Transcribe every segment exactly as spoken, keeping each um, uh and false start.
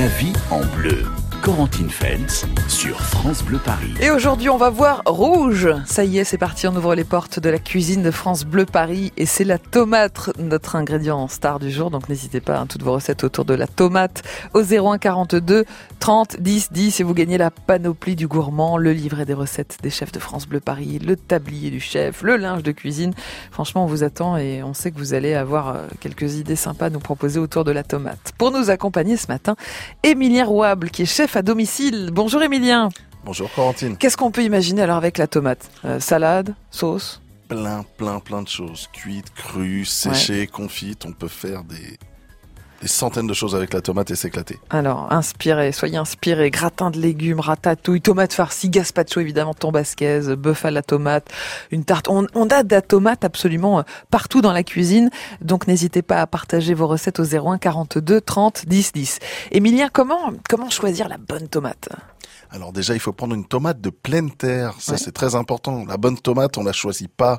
La vie en bleu. Corentine Feltz sur France Bleu Paris. Et aujourd'hui, on va voir rouge. Ça y est, c'est parti, on ouvre les portes de la cuisine de France Bleu Paris. Et c'est la tomate, notre ingrédient star du jour. Donc n'hésitez pas, hein, toutes vos recettes autour de la tomate au zéro un quarante-deux trente dix dix. Et vous gagnez la panoplie du gourmand, le livret des recettes des chefs de France Bleu Paris, le tablier du chef, le linge de cuisine. Franchement, on vous attend et on sait que vous allez avoir quelques idées sympas à nous proposer autour de la tomate. Pour nous accompagner ce matin, Émilien Rouable, qui est chef à domicile. Bonjour Émilien. Bonjour Corentine. Qu'est-ce qu'on peut imaginer alors avec la tomate ? euh, Salade, sauce ? Plein, plein, plein de choses. Cuites, crues, séchées, ouais. Confites. On peut faire des, des centaines de choses avec la tomate et s'éclater. Alors, inspirez, soyez inspirés. Gratin de légumes, ratatouille, tomate farcie, gazpacho évidemment, tombasquaise, bœuf à la tomate, une tarte. On, on a de la tomate absolument partout dans la cuisine. Donc n'hésitez pas à partager vos recettes au zéro un quarante-deux trente dix dix. Émilien, comment, comment choisir la bonne tomate ? Alors déjà, il faut prendre une tomate de pleine terre. Ça, ouais. C'est très important. La bonne tomate, on la choisit pas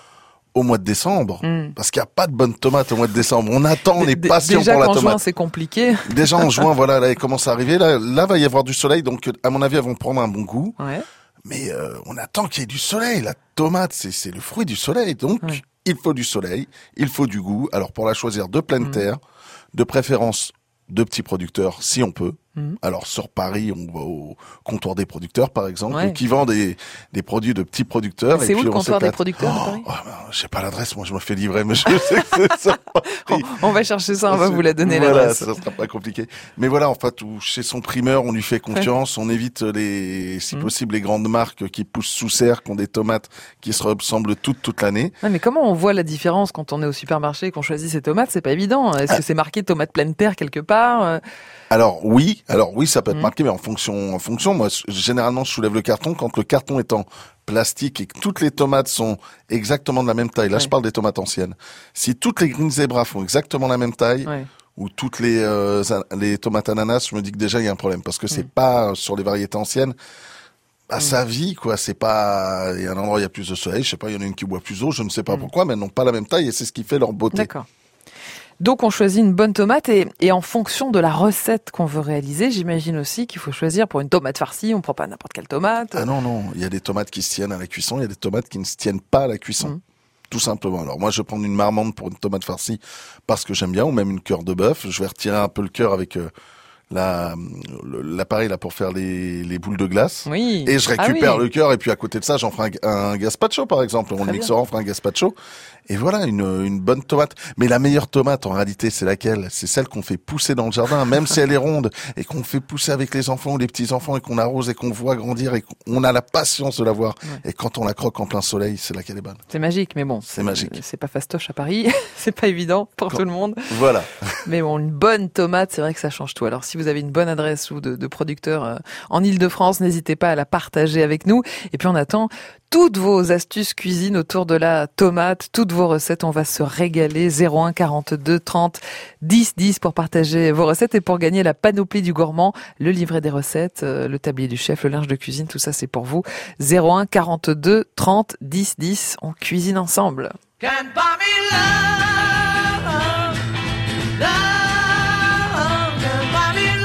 au mois de décembre, mm. parce qu'il n'y a pas de bonne tomate au mois de décembre. On attend, on est patient pour la tomate. Déjà en juin, c'est compliqué. Déjà en juin, voilà, là, elle commence à arriver. Là, là, va y avoir du soleil, donc à mon avis, elles vont prendre un bon goût. Ouais. Mais euh, on attend qu'il y ait du soleil. La tomate, c'est, c'est le fruit du soleil, donc ouais. Il faut du soleil, il faut du goût. Alors pour la choisir de pleine mm. terre, de préférence de petits producteurs, si on peut. Mmh. Alors sur Paris, on va au comptoir des producteurs, par exemple, ouais. qui vend des des produits de petits producteurs. C'est et où puis le comptoir des producteurs oh, de Paris ? oh, ben, je sais pas l'adresse, moi je me fais livrer, mais je sais que c'est ça. on, on va chercher ça, on va vous la donner voilà, l'adresse. Ça sera pas compliqué. Mais voilà, en fait, où, chez son primeur, on lui fait confiance, ouais. On évite les, si mmh. possible, les grandes marques qui poussent sous serre, qui ont des tomates qui se ressemblent toutes toute l'année. Ouais, mais comment on voit la différence quand on est au supermarché et qu'on choisit ses tomates ? C'est pas évident. Est-ce ah. que c'est marqué tomate pleine terre quelque part ? Alors oui, alors oui, ça peut être mmh. marqué, mais en fonction, en fonction, moi, généralement, je soulève le carton quand le carton est en plastique et que toutes les tomates sont exactement de la même taille. Là, ouais. Je parle des tomates anciennes. Si toutes les Green Zebra font exactement la même taille, ouais. ou toutes les euh, les tomates ananas, je me dis que déjà il y a un problème parce que c'est mmh. pas sur les variétés anciennes. À mmh. sa vie, quoi, c'est pas, il y a un endroit où il y a plus de soleil, je sais pas, il y en a une qui boit plus d'eau, je ne sais pas mmh. pourquoi, mais elles n'ont pas la même taille et c'est ce qui fait leur beauté. D'accord. Donc on choisit une bonne tomate et, et en fonction de la recette qu'on veut réaliser, j'imagine aussi qu'il faut choisir pour une tomate farcie, on ne prend pas n'importe quelle tomate. Ah non, non, il y a des tomates qui se tiennent à la cuisson, il y a des tomates qui ne se tiennent pas à la cuisson. Mmh. Tout simplement. Alors moi je vais prendre une marmande pour une tomate farcie parce que j'aime bien, ou même une cœur de bœuf. Je vais retirer un peu le cœur avec euh, la l'appareil là pour faire les, les boules de glace. Oui. Et je récupère ah oui. le cœur et puis à côté de ça j'en ferai un, un gazpacho par exemple. On le mixera, on fera un gazpacho. Et voilà, une, une bonne tomate. Mais la meilleure tomate, en réalité, c'est laquelle ? C'est celle qu'on fait pousser dans le jardin, même si elle est ronde, et qu'on fait pousser avec les enfants ou les petits-enfants, et qu'on arrose et qu'on voit grandir, et qu'on a la patience de la voir. Ouais. Et quand on la croque en plein soleil, c'est là qu'elle est bonne. C'est magique, mais bon. C'est magique. C'est pas fastoche à Paris. C'est pas évident pour quand... tout le monde. Voilà. Mais bon, une bonne tomate, c'est vrai que ça change tout. Alors, si vous avez une bonne adresse ou de, de producteur euh, en Ile-de-France, n'hésitez pas à la partager avec nous. Et puis, on attend toutes vos astuces cuisine autour de la tomate, toutes vos recettes, on va se régaler. zéro un quarante-deux trente dix dix pour partager vos recettes et pour gagner la panoplie du gourmand, le livret des recettes, le tablier du chef, le linge de cuisine, tout ça c'est pour vous. zéro un quarante-deux trente dix dix, on cuisine ensemble. Can't buy me love, love, can't buy me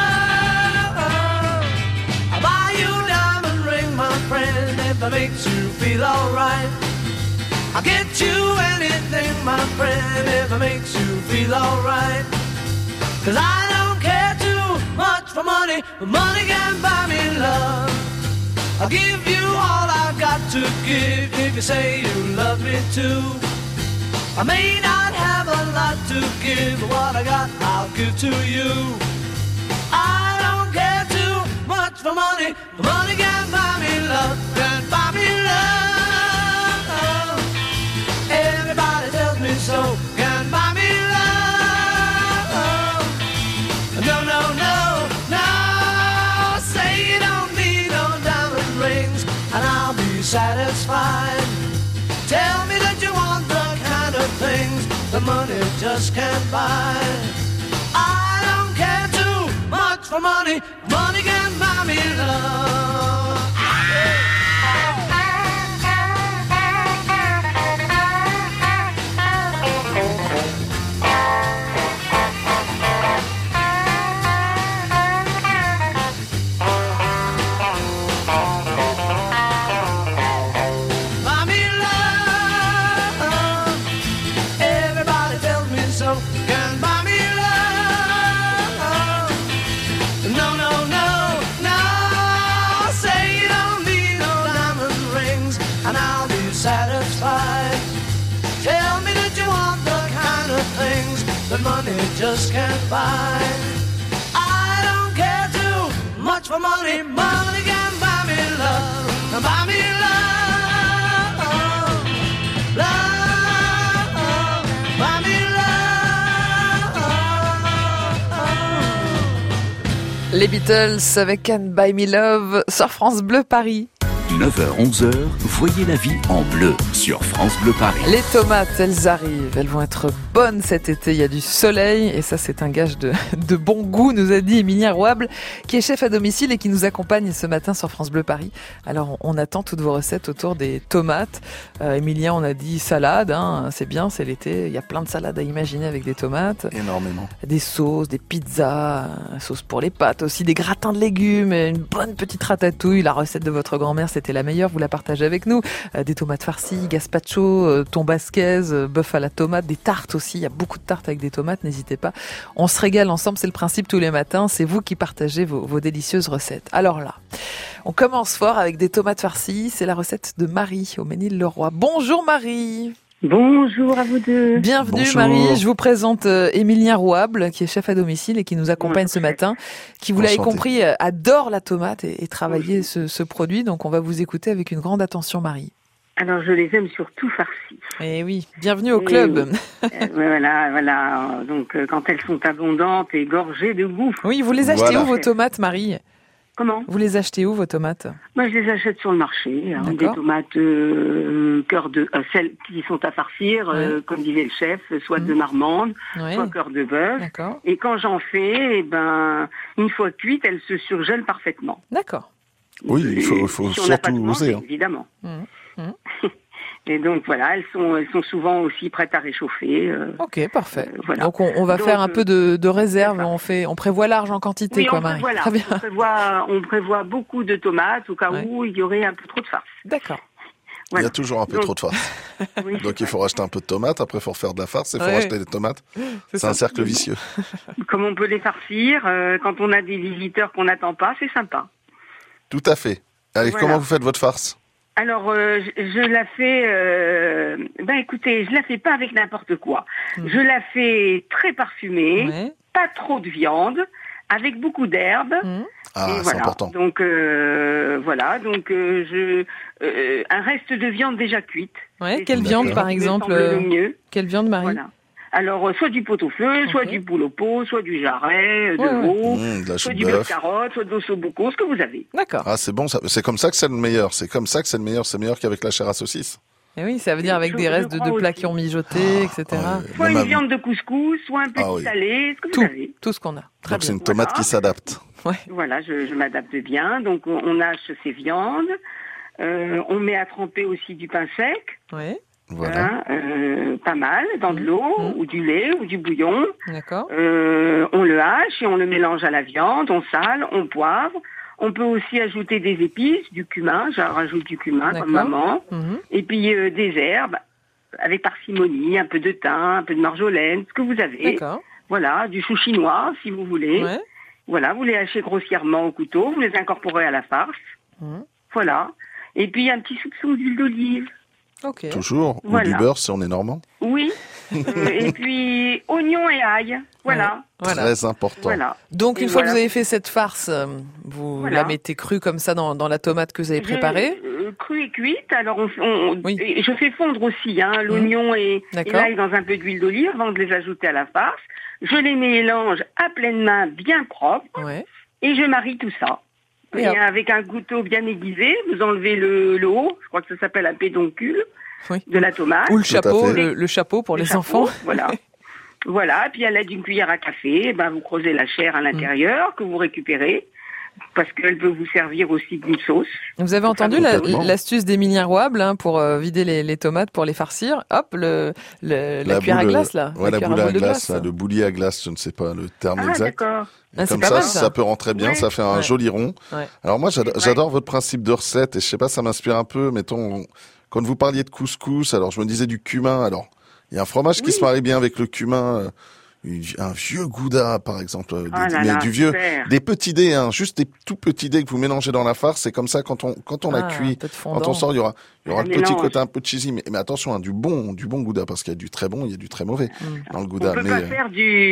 love. I'll buy you a diamond ring, my friend, if it makes you feel alright. I'll get you anything, my friend, if it makes you feel alright. Cause I don't care too much for money, but money can buy me love. I'll give you all I've got to give if you say you love me too. I may not have a lot to give, but what I got I'll give to you. I don't care too much for money, but money can buy me love, can buy me love. Everybody tells me so, can buy me love. No, no, no, no. Say you don't need no diamond rings, and I'll be satisfied. Tell me that you want the kind of things the money just can't buy. I don't care too much for money, money can buy me love. just can't buy. I don't care too much for money. Money can buy me love. Buy me love, love, buy me love. Les Beatles avec Can't Buy Me Love sur France Bleu Paris. neuf heures onze heures, voyez la vie en bleu sur France Bleu Paris. Les tomates, elles arrivent, elles vont être bonnes cet été, il y a du soleil et ça c'est un gage de, de bon goût, nous a dit Émilien Rouable qui est chef à domicile et qui nous accompagne ce matin sur France Bleu Paris. Alors on, on attend toutes vos recettes autour des tomates. Euh, Émilien, on a dit salade, hein, c'est bien, c'est l'été, il y a plein de salades à imaginer avec des tomates. Énormément. Des sauces, des pizzas, sauce pour les pâtes aussi, des gratins de légumes, une bonne petite ratatouille. La recette de votre grand-mère c'était la meilleure, vous la partagez avec nous. Euh, des tomates farcies, gazpacho, euh, thon basquaise, euh, bœuf à la tomate, des tartes aussi. Il y a beaucoup de tartes avec des tomates, n'hésitez pas. On se régale ensemble, c'est le principe tous les matins. C'est vous qui partagez vos, vos délicieuses recettes. Alors là, on commence fort avec des tomates farcies. C'est la recette de Marie au Ménil-le-Roi. Bonjour Marie. Bonjour à vous deux. Bienvenue Bonjour. Marie, je vous présente euh, Émilien Rouable qui est chef à domicile et qui nous accompagne ce matin, qui vous l'avez compris euh, adore la tomate et, et travailler ce, ce produit, donc on va vous écouter avec une grande attention Marie. Alors je les aime surtout farcies. Eh oui, bienvenue au club. Oui. euh, voilà, voilà, donc euh, quand elles sont abondantes et gorgées de goût. Oui, vous les achetez Voilà. où vos tomates Marie ? Comment ? Vous les achetez où vos tomates ? Moi je les achète sur le marché, hein, des D'accord. tomates euh, cœur de euh, celles qui sont à farcir, euh, Ouais. comme disait le chef, soit Mmh. de marmande, Oui, soit cœur de bœuf. d'accord. Et quand j'en fais, eh ben une fois cuites, elles se surgèlent parfaitement. D'accord. Oui, il faut, il faut Si on n'a pas de surtout manger, oser. Hein. évidemment. Mmh. Et donc voilà, elles sont, elles sont souvent aussi prêtes à réchauffer. euh, Ok, parfait. Euh, voilà. Donc on, on va Donc, faire un peu de, de réserve, c'est ça. on fait, on prévoit large en quantité, Oui, quoi, on Marie. prévoit, Très bien. on, prévoit, on prévoit beaucoup de tomates au cas Ouais. où il y aurait un peu trop de farce. D'accord. Il y Voilà. a toujours un peu Donc, trop de farce. oui, Donc il faut racheter un peu de tomates, après il faut refaire de la farce, il faut Ouais. racheter des tomates. C'est ça. un cercle vicieux. comme on peut les farcir, euh, quand on a des visiteurs qu'on n'attend pas, c'est sympa. Tout à fait. Allez, Voilà. comment vous faites votre farce ? Alors, euh, je, je la fais... Euh, ben écoutez, je la fais pas avec n'importe quoi. Mm. Je la fais très parfumée, Ouais. pas trop de viande, avec beaucoup d'herbes. Mmh. Ah, Et c'est voilà. important. Donc euh, voilà, donc euh, je euh, un reste de viande déjà cuite. Ouais, C'est quelle ce viande qui par me exemple semble euh, le mieux. Quelle viande Marie ? Voilà. Alors euh, soit du pot-au-feu, soit Ok. du poule au pot, soit du jarret, euh, de Ouais, ouais. veau, Mmh, de la soit chou du de beurre bœuf. carotte, soit d'ossobuco, ce que vous avez. D'accord. Ah, c'est bon, ça. C'est comme ça que c'est le meilleur. C'est comme ça que c'est le meilleur. C'est meilleur qu'avec la chair à saucisse. Et oui, ça veut dire avec Je- des je restes de, crois de plats aussi. qui ont mijoté, et cetera. Ouais. Soit Même une à- viande de couscous, soit un petit Ah oui. salé, ce que vous Tout, avez. tout ce qu'on a. Très Donc c'est bien. une tomate Voilà. qui s'adapte. Voilà, je, je m'adapte bien. Donc on, on hache ces viandes. Euh, on met à tremper aussi du pain sec. Ouais, Voilà. Hein, euh, pas mal, dans de l'eau, Mhm. ou du lait, ou du bouillon. d'accord. Euh, on le hache et on le mélange à la viande, on sale, on poivre. On peut aussi ajouter des épices, du cumin, je rajoute du cumin comme D'accord. maman. Mhm. Et puis euh, des herbes, avec parcimonie, un peu de thym, un peu de marjolaine, ce que vous avez. D'accord. Voilà, du chou chinois si vous voulez. Ouais. Voilà, vous les hachez grossièrement au couteau, vous les incorporez à la farce. Mhm. Voilà. Et puis un petit soupçon d'huile d'olive. Ok. Toujours. Ou Voilà. du beurre si on est normand. Oui. Euh, et puis oignon et ail. Voilà. Voilà. Très important. Voilà. Donc Et une fois voilà. que vous avez fait cette farce, euh, vous Voilà. la mettez crue comme ça dans, dans la tomate que vous avez préparée. Je, euh, crue et cuite. Alors on, on- Oui. et je fais fondre aussi hein, l'oignon et, et D'accord. l'ail dans un peu d'huile d'olive avant de les ajouter à la farce. Je les mélange à pleine main, bien propre, Ouais. et je marie tout ça. Et Et hop. avec un couteau bien aiguisé, vous enlevez le, le haut, je crois que ça s'appelle un pédoncule Oui. de la tomate. Ou le Tout à chapeau, fait. le, le chapeau pour Le les chapeau, enfants. Voilà. Voilà, puis à l'aide d'une cuillère à café, eh ben, vous creusez la chair à l'intérieur que vous récupérez, parce qu'elle peut vous servir aussi d'une sauce. Vous avez entendu la- Totalement. l'astuce d'Émilien Rouable hein, pour euh, vider les, les tomates, pour les farcir. Hop, le, le- la, cuillère à boule, glace là. Ouais, la, cuillère boule à boule de glace, là, le boulier à glace, je ne sais pas le terme Ah, exact. d'accord. Ah, c'est Comme pas ça, mal, ça, ça. peut rentrer bien, Ouais. ça fait un Ouais. joli rond. Ouais. Alors moi, j'adore, Ouais. j'adore votre principe de recette et je sais pas, ça m'inspire un peu. Mettons, quand vous parliez de couscous, alors je me disais du cumin. Alors, il y a un fromage qui Oui. se marie bien avec le cumin. euh, une- un vieux gouda, par exemple, euh, Ah des- là mais là, du vieux, super. des petits dés, hein, juste des tout petits dés que vous mélangez dans la farce. C'est comme ça quand on quand on Ah, a cuit, un peu de quand on fondant. sort, il y aura il y aura Un le petit mélange. côté un peu cheesy, mais, mais attention, hein, du bon du bon gouda parce qu'il y a du très bon, il y a du très mauvais Mm. dans le On gouda. peut Mais pas euh, faire du,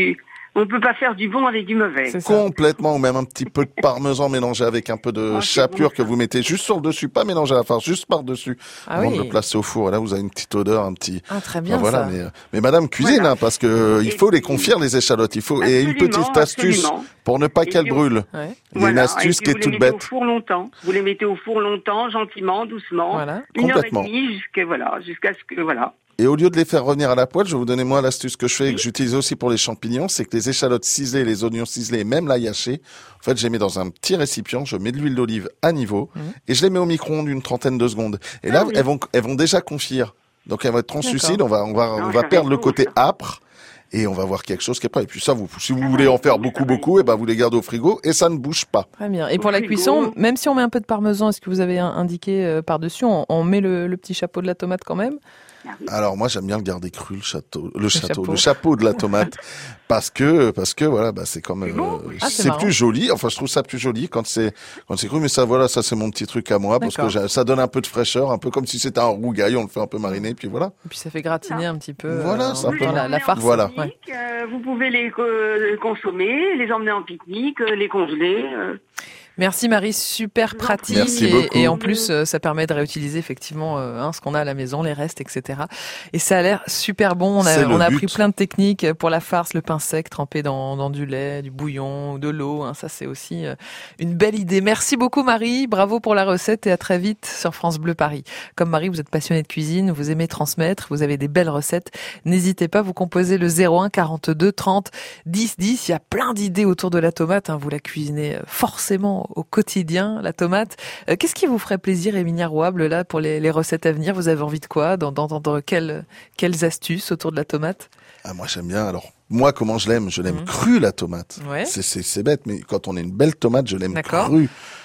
On peut pas faire du bon avec du mauvais. C'est ça. Complètement, ou même un petit peu de parmesan mélangé avec un peu de Oh, c'est chapelure bon, que ça. vous mettez juste sur le dessus, pas mélangé à la farce, juste par-dessus, Ah avant oui. de le placer au four. Et là, vous avez une petite odeur, un petit... Ah, très bien Ben voilà, ça. mais, mais madame cuisine, Voilà. hein, parce que euh, il Et faut les puis- confire, les échalotes. Il faut, et une Absolument, petite astuce absolument. pour ne pas Et qu'elles puis, brûlent. Ouais. Il y a une Voilà. astuce Et puis qui est vous les toute mettez bête. au four longtemps. Vous les mettez au four longtemps, gentiment, doucement. Voilà. Une Complètement. heure et demie jusqu'à voilà, jusqu'à ce que voilà. Et au lieu de les faire revenir à la poêle, je vais vous donner moi l'astuce que je fais et que j'utilise aussi pour les champignons, c'est que les échalotes ciselées, les oignons ciselés, et même l'ail haché, en fait, je les mets dans un petit récipient, je mets de l'huile d'olive à niveau Mmh. et je les mets au micro-ondes une trentaine de secondes. Et là, Ah oui. elles vont, elles vont déjà confire. Donc elles vont être translucides, on va, on va, Non, on va ça perdre le fait côté beau, ça. âpre. Et on va voir quelque chose qui est prêt. Et puis ça, vous, si vous voulez en faire beaucoup, beaucoup, et ben vous les gardez au frigo et ça ne bouge pas. Très bien. Et Au pour la frigo. cuisson, même si on met un peu de parmesan, est-ce que vous avez un- indiqué euh, par-dessus, on, on met le, le petit chapeau de la tomate quand même? Alors moi, j'aime bien le garder cru, le château, le, château, chapeau. le chapeau de la tomate, parce que, parce que voilà, bah c'est comme, C'est beau. euh, Ah, c'est c'est marrant. plus joli. Enfin, je trouve ça plus joli quand c'est, quand c'est cru. Mais ça, voilà, ça c'est mon petit truc à moi, parce que D'accord. j'ai- ça donne un peu de fraîcheur, un peu comme si c'était un rougail, on le fait un peu mariner, puis voilà. Et puis ça fait gratiner un petit peu Voilà, euh, ça dans peut- la, la farce. Voilà. En pique-nique, euh, vous pouvez les euh, consommer, les emmener en pique-nique, euh, les congeler. euh. Merci Marie, super pratique. Merci et, beaucoup. et en plus, euh, ça permet de réutiliser effectivement euh, hein, ce qu'on a à la maison, les restes, et cetera. Et ça a l'air super bon. On a, C'est le on a but. appris plein de techniques pour la farce, le pain sec trempé dans, dans du lait, du bouillon, de l'eau. Hein, ça, c'est aussi euh, une belle idée. Merci beaucoup Marie, bravo pour la recette et à très vite sur France Bleu Paris. Comme Marie, vous êtes passionnée de cuisine, vous aimez transmettre, vous avez des belles recettes. N'hésitez pas, vous composez le zéro un quarante-deux trente dix dix. Il y a plein d'idées autour de la tomate. Hein, vous la cuisinez forcément au quotidien. La tomate. Euh, qu'est-ce qui vous ferait plaisir, Emilia Rouable, là, pour les, les recettes à venir? Vous avez envie de quoi? D'entendre quelles, quelles astuces autour de la tomate? Ah, moi j'aime bien. Alors moi, comment je l'aime? Je l'aime Mhm. crue la tomate. Ouais. C'est, c'est, c'est bête, mais quand on a une belle tomate, je l'aime D'accord. crue,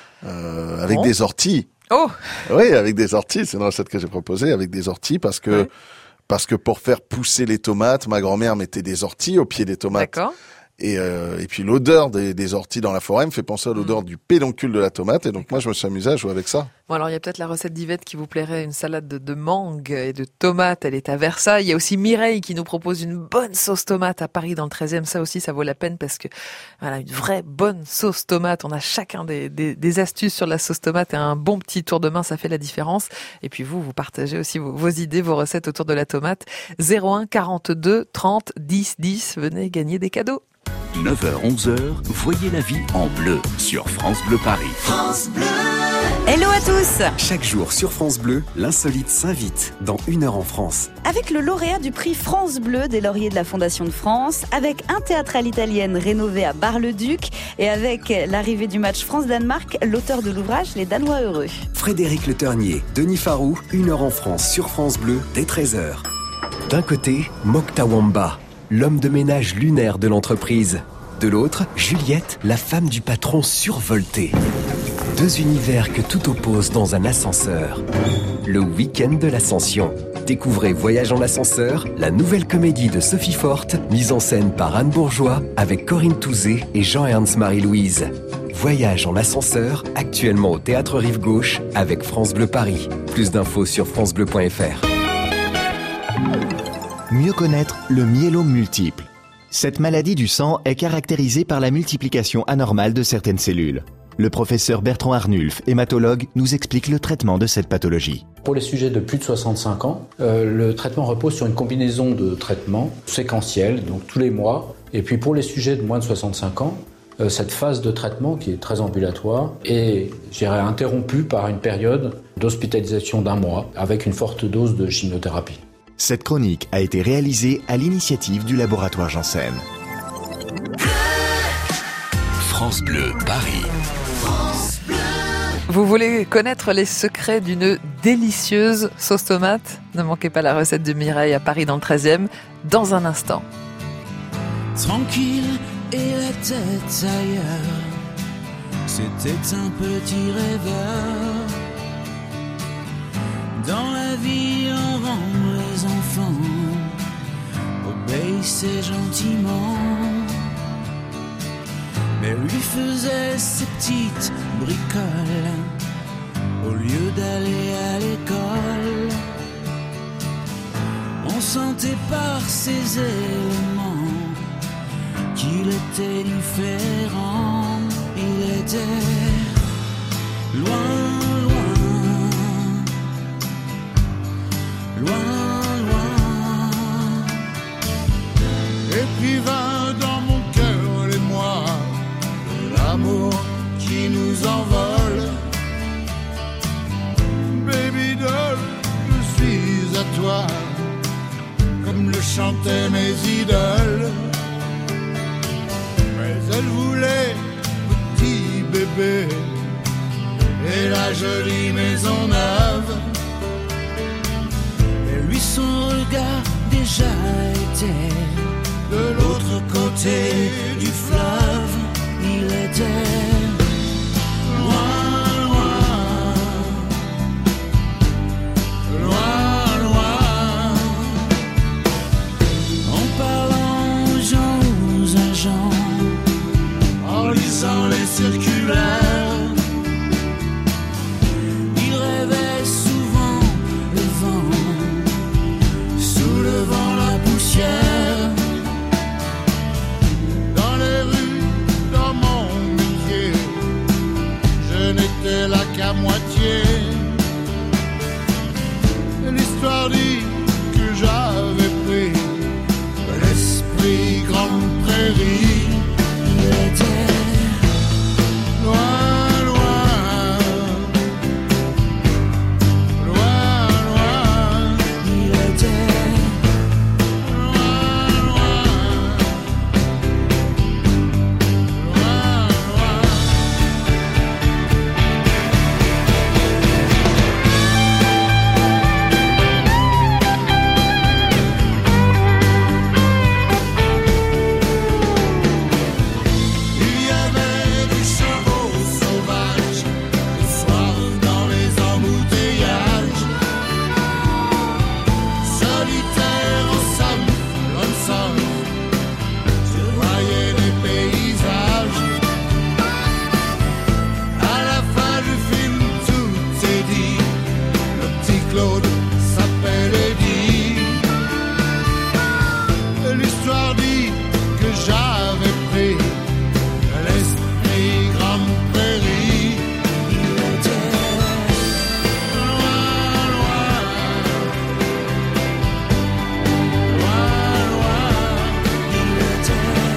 euh, avec Bon. des orties. Oh! Oui, avec des orties. C'est une recette que j'ai proposée avec des orties parce que. Ouais. Parce que pour faire pousser les tomates, ma grand-mère mettait des orties au pied des tomates. D'accord. Et, euh, et puis l'odeur des, des orties dans la forêt me fait penser à l'odeur Mm. du pédoncule de la tomate. Et donc moi, je me suis amusé à jouer avec ça. Bon, alors il y a peut-être la recette d'Yvette qui vous plairait, une salade de, de mangue et de tomates. Elle est à Versailles. Il y a aussi Mireille qui nous propose une bonne sauce tomate à Paris dans le treizième. Ça aussi, ça vaut la peine parce que voilà, une vraie bonne sauce tomate. On a chacun des, des, des astuces sur la sauce tomate et un bon petit tour de main, ça fait la différence. Et puis vous, vous partagez aussi vos, vos idées, vos recettes autour de la tomate. zéro un quarante-deux trente dix dix. Venez gagner des cadeaux. neuf heures onze heures, voyez la vie en bleu sur France Bleu Paris. Hello à tous! Chaque jour sur France Bleu, l'insolite s'invite dans Une heure en France. Avec le lauréat du prix France Bleu des Lauriers de la Fondation de France, avec un théâtre à l'italienne rénové à Bar-le-Duc et avec l'arrivée du match France-Danemark, l'auteur de l'ouvrage Les Danois heureux. Frédéric Le Ternier, Denis Farou, Une heure en France sur France Bleu dès treize heures. D'un côté, Mokta Wamba, l'homme de ménage lunaire de l'entreprise. De l'autre, Juliette, la femme du patron survolté. Deux univers que tout oppose dans un ascenseur. Le week-end de l'ascension. Découvrez Voyage en ascenseur, la nouvelle comédie de Sophie Forte, mise en scène par Anne Bourgeois, avec Corinne Touzé et Jean-Ernst Marie-Louise. Voyage en ascenseur, actuellement au Théâtre Rive-Gauche, avec France Bleu Paris. Plus d'infos sur francebleu point fr. Mieux connaître le myélome multiple. Cette maladie du sang est caractérisée par la multiplication anormale de certaines cellules. Le professeur Bertrand Arnulf, hématologue, nous explique le traitement de cette pathologie. Pour les sujets de plus de soixante-cinq ans, euh, le traitement repose sur une combinaison de traitements séquentiels, donc tous les mois. Et puis pour les sujets de moins de soixante-cinq ans, euh, cette phase de traitement qui est très ambulatoire est, je dirais, interrompue par une période d'hospitalisation d'un mois avec une forte dose de chimiothérapie. Cette chronique a été réalisée à l'initiative du laboratoire Janssen. France Bleu Paris. Vous voulez connaître les secrets d'une délicieuse sauce tomate? Ne manquez pas la recette de Mireille à Paris dans le treizième, dans un instant. Tranquille et la tête ailleurs, c'était un petit rêveur. Dans la vie on rend les enfants, obéissez gentiment. Mais lui faisait ses petites bricoles au lieu d'aller à l'école. On sentait par ses éléments qu'il était différent. Il était loin, loin, loin, loin. Et puis vint dans mon cœur les mois de l'amour qui nous envole. Baby doll, je suis à toi, comme le chantaient mes idoles. Mais elle voulait petit bébé et la jolie maison neuve. Et lui son regard déjà était de l'autre côté du fleuve. Il était loin, loin, loin, loin. En parlant aux gens, aux agents, en lisant les circulaires, il rêvait souvent le vent, soulevant la poussière. Dans les rues, dans mon métier, je n'étais là qu'à moitié. L'histoire dit que j'avais pris l'esprit grande prairie. Il était loin, loin, loin, loin. Il était loin, loin, loin, loin. Il y avait des chevaux sauvages le soir dans les embouteillages, solitaires en somme, lonesome. Je voyais des paysages. À la fin du film, tout est dit. Le petit Claude s'appelle Eddie. L'histoire dit que j'avais pris l'esprit grande prairie. Il était Loin, loin, loin, loin. il était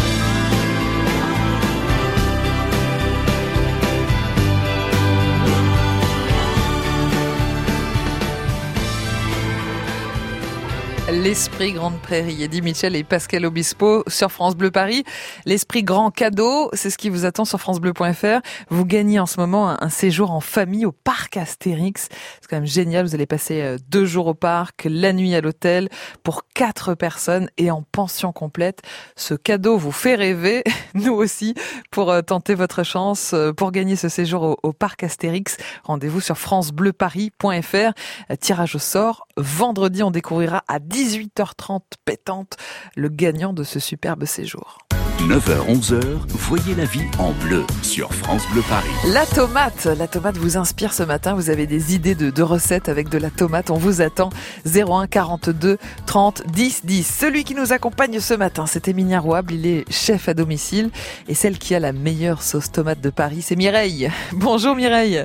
L'Esprit Grande Prairie, Eddie Mitchell et Pascal Obispo sur France Bleu Paris. L'Esprit Grand Cadeau, c'est ce qui vous attend sur francebleu point fr. Vous gagnez en ce moment un, un séjour en famille au parc Astérix. C'est quand même génial, vous allez passer euh, deux jours au parc, la nuit à l'hôtel pour quatre personnes et en pension complète. Ce cadeau vous fait rêver, nous aussi, pour euh, tenter votre chance, euh, pour gagner ce séjour au, au parc Astérix. Rendez-vous sur francebleu paris point fr. Euh, tirage au sort. Vendredi, on découvrira à dix-huit heures trente pétante le gagnant de ce superbe séjour. neuf heures onze heures, voyez la vie en bleu sur France Bleu Paris. La tomate, la tomate vous inspire ce matin. Vous avez des idées de, de recettes avec de la tomate. On vous attend zéro un quarante-deux trente dix dix. Celui qui nous accompagne ce matin, c'est Emilia Rouable. Il est chef à domicile et celle qui a la meilleure sauce tomate de Paris, c'est Mireille. Bonjour Mireille.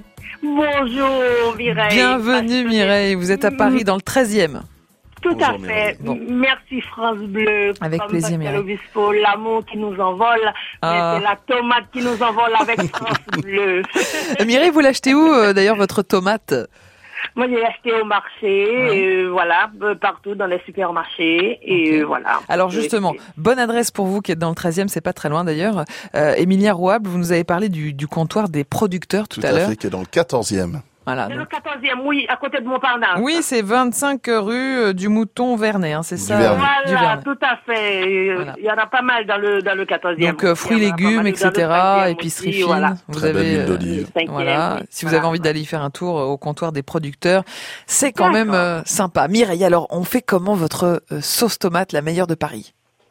Bonjour Mireille. Bienvenue Mireille. Vous êtes à Paris dans le treizième. Tout Bonjour, à fait. Mireille. Bon. Merci France Bleu. Avec comme plaisir, Pascal Mireille. Obispo, l'amour qui nous envole. Ah. Mais c'est la tomate qui nous envole avec France Bleu. Euh, Mireille, vous l'achetez où euh, d'ailleurs votre tomate? Moi, j'ai acheté au marché, Ouais. euh, voilà, euh, partout dans les supermarchés, et Ok. euh, voilà. Alors justement, bonne adresse pour vous qui êtes dans le treizième, c'est pas très loin d'ailleurs. Euh, Emilia Rouable, vous nous avez parlé du, du comptoir des producteurs tout, Tout à, à l'heure. fait, qui est dans le quatorzième. Voilà. C'est le donc- quatorzième, oui, à côté de Montparnasse. Oui, c'est vingt-cinq rue euh, du Mouton Vernet, hein, c'est Du ça Vernet. euh, du Voilà, Vernet. tout à fait. Euh, Voilà. Il y en a pas mal dans le dans le quatorzième. Donc euh, fruits, Il y en a pas légumes, mal et dans le cetera, treizième épicerie aussi, fine. voilà. Vous Très belle avez huile euh, d'olive. cinquième, voilà. oui. Si vous Voilà. avez envie d'aller faire un tour euh, au comptoir des producteurs, c'est quand même D'accord. euh, sympa. Mireille, alors on fait comment votre euh, sauce tomate, la meilleure de Paris?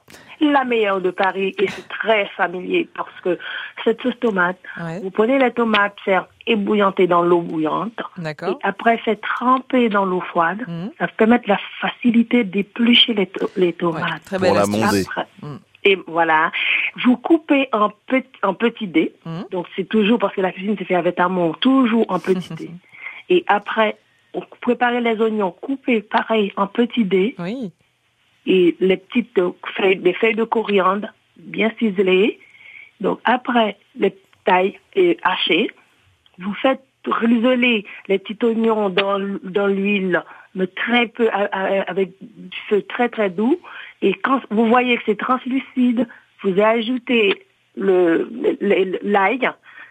La meilleure de Paris, et c'est très familier parce que cette sauce tomate, Ouais. vous prenez les tomates, faire ébouillanter dans l'eau bouillante, et D'accord. après faire tremper dans l'eau froide. Mhm. Ça permet la facilité d'éplucher les, to- les tomates. Ouais, très Pour belle la astuce. monder. Après- Mm. Et voilà, vous coupez en, petit, en petits dés. Mmh. Donc, c'est toujours, parce que la cuisine se fait avec amour, toujours en petits dés. Et après, on préparez les oignons, coupez pareil en petits dés. Oui. Et les petites feuilles, des feuilles de coriandre bien ciselées. Donc, après, les tailles et hachées. Vous faites risoler les petits oignons dans, dans l'huile, mais très peu, avec du feu très très doux. Et quand vous voyez que c'est translucide, vous ajoutez le, le, l'ail.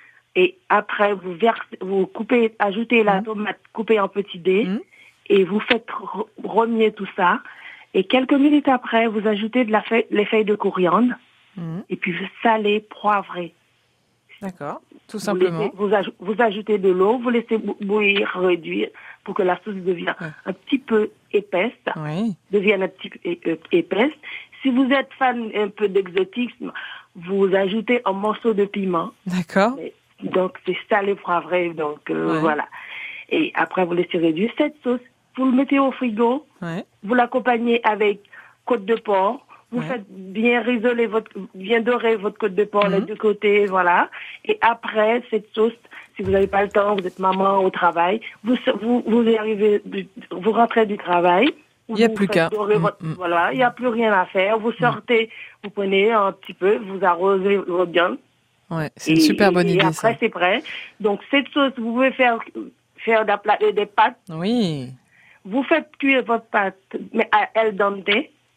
Et après, vous versez, vous coupez, ajoutez la tomate coupée en petits dés. Mmh. Et vous faites remuer tout ça. Et quelques minutes après, vous ajoutez de la feuille, les feuilles de coriandre. Mmh. Et puis vous salez, poivrez. D'accord, tout vous simplement. Laissez, vous, aj- vous ajoutez de l'eau, vous laissez bouillir, réduire, pour que la sauce devienne ouais. un petit peu épaisse. Oui. Devienne un petit peu é- épaisse. Si vous êtes fan un peu d'exotisme, vous ajoutez un morceau de piment. D'accord. Et donc c'est salé, poivré, donc euh, ouais. voilà. Et après vous laissez réduire cette sauce. Vous le mettez au frigo. Ouais. Vous l'accompagnez avec côte de porc. Vous ouais. faites bien risoler votre, bien dorer votre côte de porc, mmh. les deux côtés, voilà. Et après, cette sauce, si vous n'avez pas le temps, vous êtes maman au travail, vous, vous, vous arrivez, vous rentrez du travail. Il n'y a plus qu'à. Votre, mmh. Voilà, il n'y a plus rien à faire. Vous sortez, mmh. vous prenez un petit peu, vous arrosez votre viande. Ouais, c'est une et, super bonne et, idée, et après, ça. c'est prêt. Donc, cette sauce, vous pouvez faire, faire des, des pâtes. Oui. Vous faites cuire votre pâte, mais à el dente.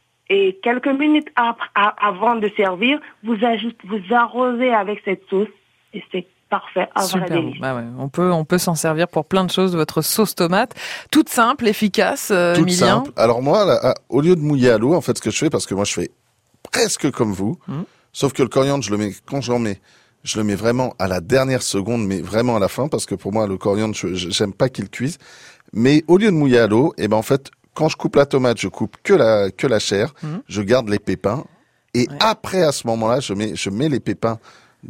Et quelques minutes après, avant de servir, vous ajoutez, vous arrosez avec cette sauce et c'est parfait, un vrai délice. Bah ouais, on peut, on peut s'en servir pour plein de choses. Votre sauce tomate, toute simple, efficace, euh, toute Emilien. simple. Alors moi, là, au lieu de mouiller à l'eau, en fait, ce que je fais, parce que moi, je fais presque comme vous, mmh. sauf que le coriandre, je le mets quand j'en mets. Je le mets vraiment à la dernière seconde, mais vraiment à la fin, parce que pour moi, le coriandre, je, j'aime pas qu'il cuise. Mais au lieu de mouiller à l'eau, et ben en fait. Quand je coupe la tomate, je coupe que la que la chair, mmh. je garde les pépins et ouais. après à ce moment-là, je mets je mets les pépins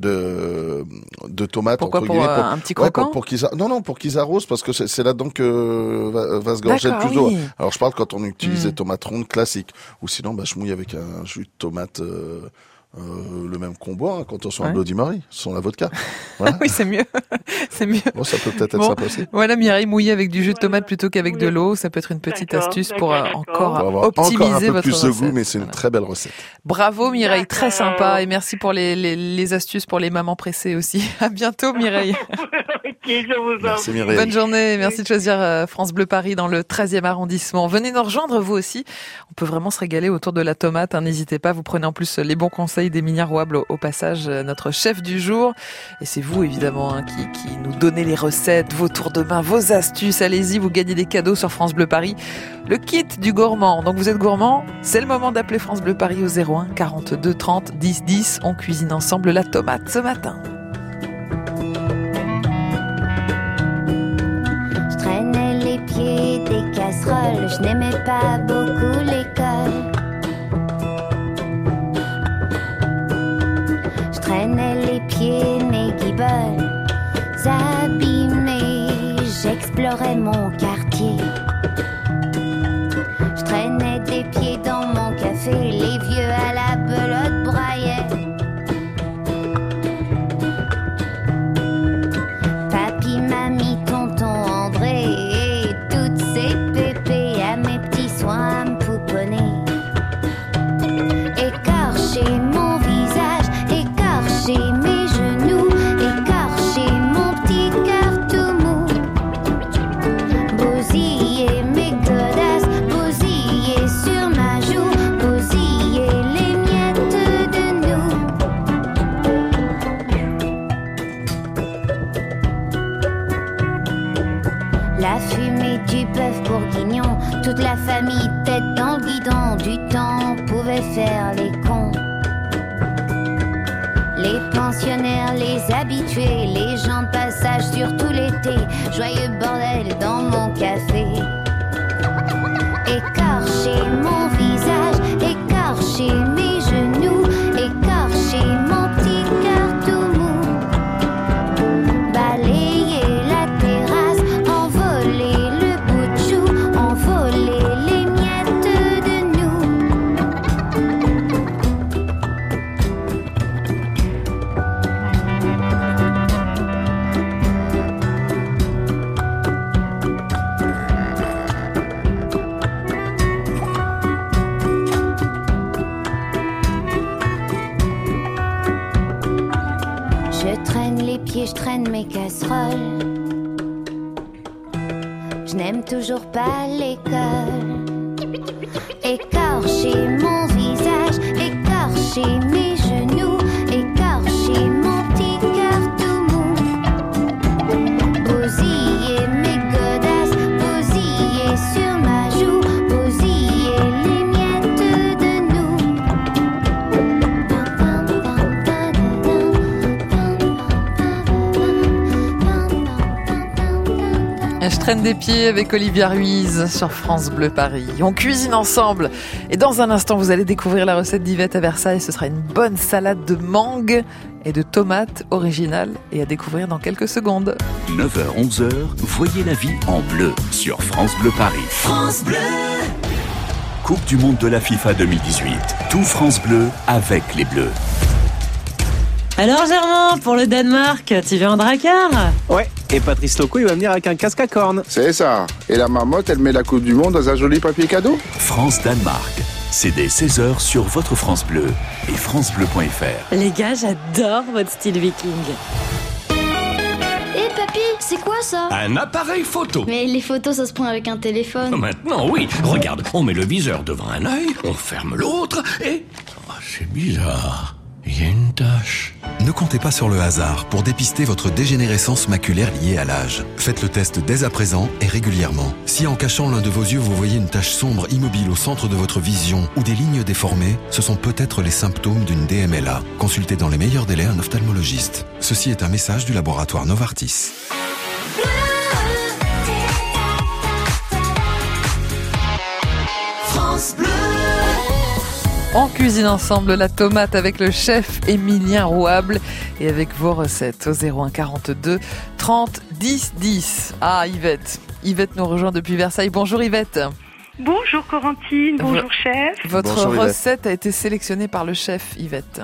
de de tomates. Pourquoi entre pour, guillemets, euh, pour un petit croquant ouais, pour, pour qu'ils a... non non pour qu'ils arrosent parce que c'est, c'est là-dedans que va, va se gorger le plus d'eau. Oui. Alors je parle quand on utilise mmh. des tomates rondes classiques ou sinon bah je mouille avec un jus de tomate. Euh... Euh, le même qu'on boit hein, quand on soit ouais. un Bloody Mary, sans la vodka. Voilà. Oui, c'est mieux. c'est mieux. Bon, ça peut peut-être être bon, sympa aussi. Voilà, Mireille, mouiller avec du jus de tomate plutôt qu'avec oui. de l'eau, ça peut être une petite d'accord, astuce d'accord, pour euh, d'accord. encore pour avoir optimiser encore un peu votre plus recette. de goût, mais c'est une voilà. très belle recette. Bravo Mireille, d'accord. très sympa et merci pour les, les, les astuces pour les mamans pressées aussi. À bientôt Mireille. Ok, je vous en merci Mireille. Bonne journée, merci de choisir France Bleu Paris dans le treizième arrondissement. Venez nous rejoindre vous aussi. On peut vraiment se régaler autour de la tomate, hein. N'hésitez pas, vous prenez en plus les bons conseils d'Emilia Rouable au, au passage, notre chef du jour. Et c'est vous évidemment hein, qui, qui nous donnez les recettes, vos tours de main, vos astuces. Allez-y, vous gagnez des cadeaux sur France Bleu Paris. Le kit du gourmand. Donc vous êtes gourmand, c'est le moment d'appeler France Bleu Paris au zéro un quarante-deux trente dix dix. On cuisine ensemble la tomate ce matin. Je traînais les pieds des casseroles, je n'aimais pas beaucoup l'école. Je traînais les pieds, mes guiboles abîmés, j'explorais mon quartier. Je traînais des pieds dans mon café, les vieux à la belote braillaient. Papy, mamie, tonton André et toutes ces pépées à mes petits soins à me pouponner. Écorcher mon visage, écorcher mes genoux, écorcher mon petit cœur tout mou. Bousiller mes godasses, bousiller sur ma joue, bousiller les miettes de nous. La fumée du bœuf bourguignon, toute la famille tête dans le guidon, du temps pouvait faire les cons. Les pensionnaires, les habitués, les gens de passage surtout l'été, joyeux bordel dans mon café. Écorcher mon visage, écorcher mes genoux, écorcher mon petit cœur tout mou. Balayer la terrasse, envoler le bout de chou, envoler les miettes de nous. Je traîne les pieds, je traîne mes casseroles. Je n'aime toujours pas l'école. Écorcher mon visage, écorcher mes genoux, écorcher mon petit cœur tout mou. Bousiller mes godasses, bousiller sur ma joue, bousiller les miettes de nous. Je traîne des pieds avec Olivia Ruiz sur France Bleu Paris. On cuisine ensemble. Et dans un instant, vous allez découvrir la recette d'Yvette à Versailles. Ce sera une bonne salade de mangue et de tomates originale et à découvrir dans quelques secondes. neuf heures onze heures, voyez la vie en bleu sur France Bleu Paris. France Bleu. Coupe du monde de la FIFA deux mille dix-huit. Tout France Bleu avec les Bleus. Alors Germain, pour le Danemark, tu viens en dracard? Ouais, et Patrice Loco, il va venir avec un casque à cornes. C'est ça. Et la marmotte, elle met la Coupe du Monde dans un joli papier cadeau. France-Danemark. C'est dès seize heures sur votre France Bleu et francebleu point f r. Les gars, j'adore votre style viking. Hé papy, c'est quoi ça? Un appareil photo. Mais les photos, ça se prend avec un téléphone. Maintenant, oui. Regarde, on met le viseur devant un œil, on ferme l'autre et... Oh, c'est bizarre. Il y a une tache. Ne comptez pas sur le hasard pour dépister votre dégénérescence maculaire liée à l'âge. Faites le test dès à présent et régulièrement. Si en cachant l'un de vos yeux, vous voyez une tache sombre immobile au centre de votre vision ou des lignes déformées, ce sont peut-être les symptômes d'une D M L A. Consultez dans les meilleurs délais un ophtalmologiste. Ceci est un message du laboratoire Novartis. France Bleu. On cuisine ensemble la tomate avec le chef Émilien Rouable et avec vos recettes au zéro un quarante-deux trente dix dix. Ah Yvette, Yvette nous rejoint depuis Versailles. Bonjour Yvette. Bonjour Corentine, bonjour v- chef. Votre bonjour, recette a été sélectionnée par le chef Yvette.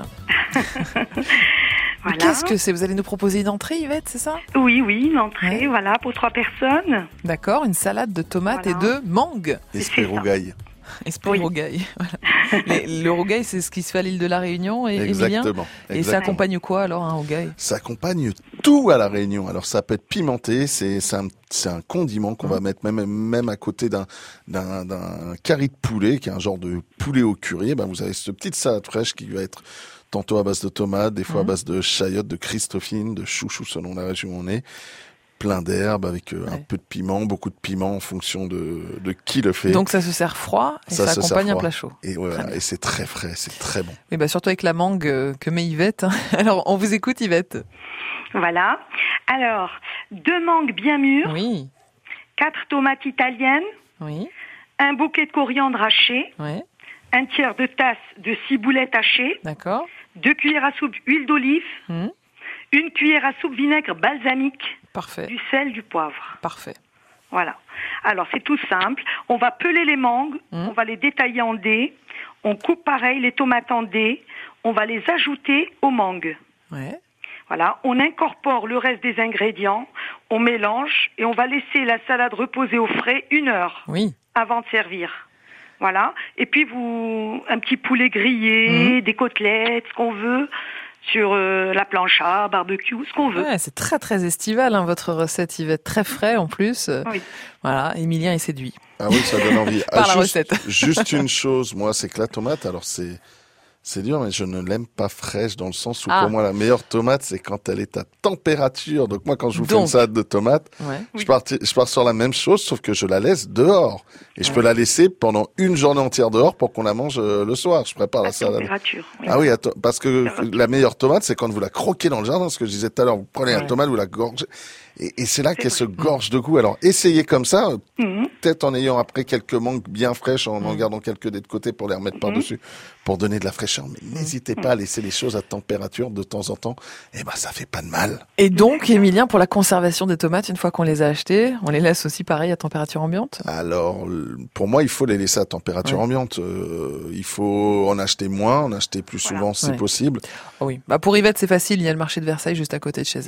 Voilà. Qu'est-ce que c'est? Vous allez nous proposer une entrée Yvette, c'est ça? Oui, oui, une entrée, ouais. voilà, pour trois personnes. D'accord, une salade de tomates voilà. et de mangue. Esprit rougail. Esprit oui. rougail. Voilà. Les, le rougail, c'est ce qui se fait à l'île de la Réunion, et Exactement. Emilien. Et Exactement. ça accompagne quoi alors un rougail? Ça accompagne tout à la Réunion. Alors ça peut être pimenté, c'est c'est un, c'est un condiment qu'on mmh. va mettre même même à côté d'un d'un d'un curry de poulet, qui est un genre de poulet au curry. Ben vous avez cette petite salade fraîche qui va être tantôt à base de tomates, des fois mmh. à base de chayotte, de christophine, de chouchou selon la région où on est. Plein d'herbes avec euh, ouais. un peu de piment, beaucoup de piment en fonction de, de qui le fait. Donc ça se sert froid et ça, ça accompagne un plat chaud. Et, ouais, et c'est très frais, c'est très bon. Et bah surtout avec la mangue euh, que met Yvette. Alors on vous écoute Yvette. Voilà. Alors, deux mangues bien mûres. Oui. Quatre tomates italiennes. Oui. Un bouquet de coriandre haché. Oui. Un tiers de tasse de ciboulette hachée. D'accord. Deux cuillères à soupe huile d'olive. Mmh. Une cuillère à soupe vinaigre balsamique. Parfait. Du sel, du poivre. Parfait. Voilà. Alors, c'est tout simple. On va peler les mangues. Mmh. On va les détailler en dés. On coupe pareil les tomates en dés. On va les ajouter aux mangues. Ouais. Voilà. On incorpore le reste des ingrédients. On mélange et on va laisser la salade reposer au frais une heure. Oui. Avant de servir. Voilà. Et puis, vous, un petit poulet grillé, mmh. des côtelettes, ce qu'on veut. Sur euh, la plancha, barbecue, ce qu'on veut. Ouais, c'est très très estival hein, votre recette Yvette, très frais en plus. Oui. Voilà, Émilien est séduit. Ah oui, ça donne envie. Par ah, la juste, recette. Juste une chose, moi, c'est que la tomate, alors c'est c'est dur, mais je ne l'aime pas fraîche dans le sens où ah. pour moi la meilleure tomate, c'est quand elle est à température. Donc moi, quand je vous Donc. fais une salade de tomates, ouais. je, oui. pars, je pars sur la même chose, sauf que je la laisse dehors. Et je ouais. peux la laisser pendant une journée entière dehors pour qu'on la mange euh, le soir. Je prépare à la salade. Température. Oui. Ah oui, à to- parce que la meilleure tomate, c'est quand vous la croquez dans le jardin. Ce que je disais tout à l'heure, vous prenez ouais. la tomate, vous la gorgez. Et, et c'est là c'est qu'elle vrai. se gorge de goût. Alors essayez comme ça, mmh. peut-être en ayant après quelques mangues bien fraîches, en mmh. en gardant quelques dés de côté pour les remettre mmh. par-dessus, pour donner de la fraîcheur. Mais mmh. n'hésitez pas à laisser les choses à température de temps en temps. Eh ben, ça fait pas de mal. Et donc, Émilien, pour la conservation des tomates, une fois qu'on les a achetées, on les laisse aussi pareil à température ambiante? Alors, pour moi, il faut les laisser à température ouais. ambiante. Euh, il faut en acheter moins, en acheter plus voilà. souvent si ouais. possible. Oh oui. Bah, pour Yvette, c'est facile. Il y a le marché de Versailles juste à côté de chez elle.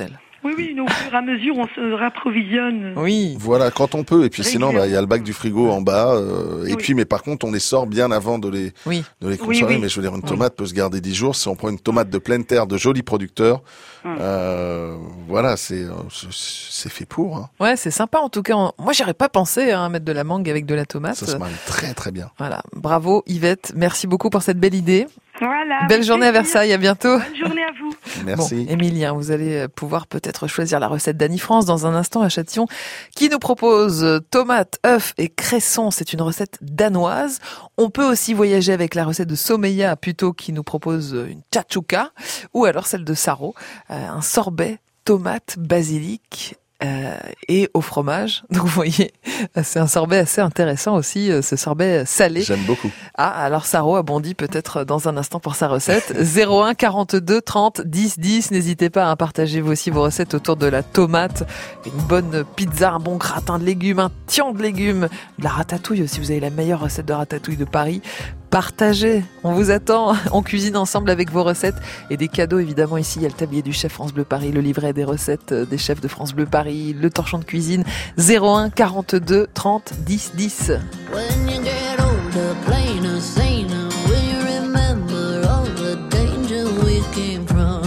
Oui, oui, nous, au fur et à mesure, on se rapprovisionne. Oui. Voilà, quand on peut. Et puis sinon, bah, il y a le bac du frigo en bas. Euh, et Oui. puis, mais par contre, on les sort bien avant de les, oui. de les Oui, consommer. oui. Mais je veux dire, une Oui. tomate peut se garder dix jours. Si on prend une tomate de pleine terre, de jolis producteurs, Hum. euh, voilà, c'est, euh, c'est c'est fait pour. Hein. Ouais, c'est sympa en tout cas. Moi, j'aurais pas pensé hein, à mettre de la mangue avec de la tomate. Ça se marie très très bien. Voilà. Bravo Yvette. Merci beaucoup pour cette belle idée. Voilà. Belle avec journée à plaisir. Versailles. À bientôt. Bonne journée à vous. Merci. Bon, Émilien, vous allez pouvoir peut-être choisir la recette d'Annie France dans un instant à Châtillon, qui nous propose tomates, œufs et cressons. C'est une recette danoise. On peut aussi voyager avec la recette de Someya Puto qui nous propose une tchatchouka ou alors celle de Saro, euh, un sorbet tomate basilic. Euh, et au fromage. Donc vous voyez, c'est un sorbet assez intéressant aussi, ce sorbet salé. J'aime beaucoup. Ah, alors Saro a bondi peut-être dans un instant pour sa recette. zéro un quarante-deux trente dix dix. N'hésitez pas à partager vous aussi vos recettes autour de la tomate, une bonne pizza, un bon gratin de légumes, un tian de légumes, de la ratatouille aussi. Vous avez la meilleure recette de ratatouille de Paris. Partagez, on vous attend, on cuisine ensemble avec vos recettes et des cadeaux évidemment ici, il y a le tablier du chef France Bleu Paris, le livret des recettes des chefs de France Bleu Paris, le torchon de cuisine, zéro un quarante-deux trente dix dix. When you get older, plainer, saner, will you remember all the danger we came from?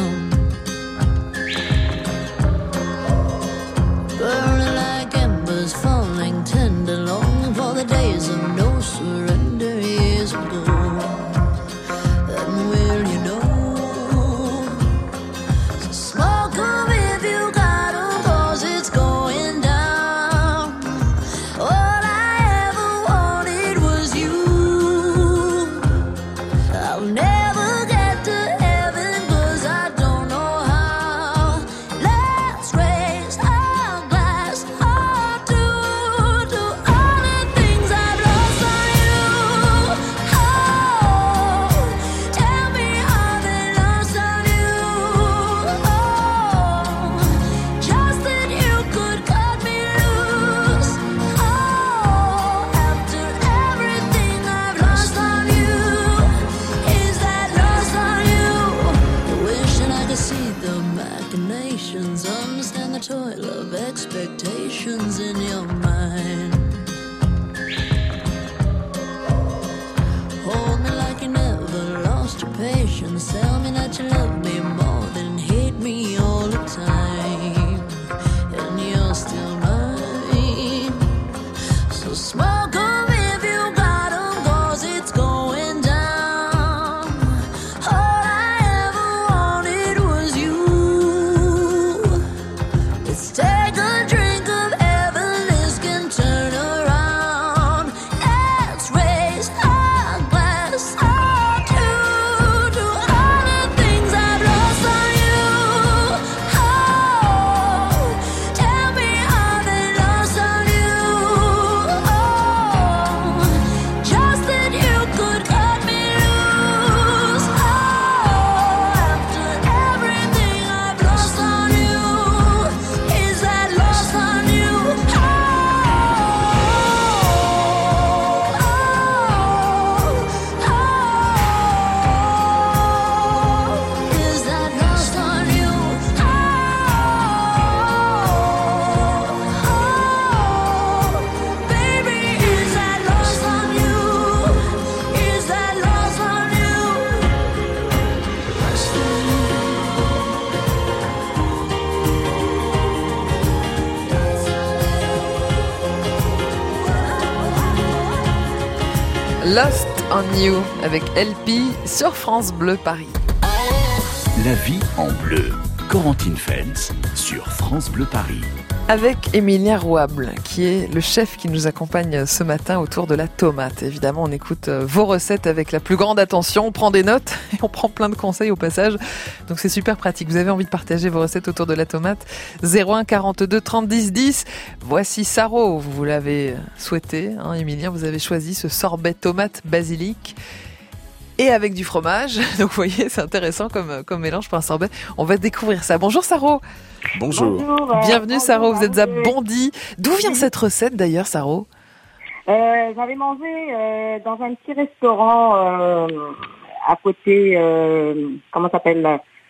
Burning like embers, falling tender, longing for the days of no surrender years ago. And will you know? So smoke 'em if you got 'em, 'cause it's going down. All I ever wanted was you. I'll never get to heaven 'cause I don't know how. Let's raise our glass or two to all the things I've lost on you. Oh, tell me how they lost on you. Oh, just that you could cut me loose. Oh, after everything I've lost on you, is that lost on you? Wishing I could see the machinations, understand the toil of expectations in your mind. Hold me like you never lost your patience. Tell me that you love me more than hate me all the time. And you're still mine. So smoke 'em if you got 'em, 'cause it's going down. All I ever wanted was you. Let's take a drink of heaven, this can turn around. Let's raise our glass or two to all the things I've lost on you. Oh, tell me how they lost on you. Oh, just that you could cut me loose. Oh, after everything I've lost on you, is that lost on you? Oh, oh, is that lost on you? Oh, baby, is that lost on you? Is that lost on you? Lost on Lost on You avec L P sur France Bleu Paris. La vie en bleu. Corentine Feltz sur France Bleu Paris. Avec Émilien Rouable, qui est le chef qui nous accompagne ce matin autour de la tomate. Évidemment, on écoute vos recettes avec la plus grande attention, on prend des notes et on prend plein de conseils au passage. Donc c'est super pratique. Vous avez envie de partager vos recettes autour de la tomate, zéro un quarante-deux trente dix dix. Voici Saro, vous l'avez souhaité, hein, Émilien, vous avez choisi ce sorbet tomate basilic. Et avec du fromage. Donc vous voyez, c'est intéressant comme, comme mélange pour un sorbet. On va découvrir ça. Bonjour Saro. Bonjour. Bonjour, euh, Bienvenue bonjour, Saro, vous êtes à Marie. Bondy. D'où vient cette recette d'ailleurs, Saro? Euh, J'avais mangé euh, dans un petit restaurant euh, à côté, euh, comment ça s'appelle,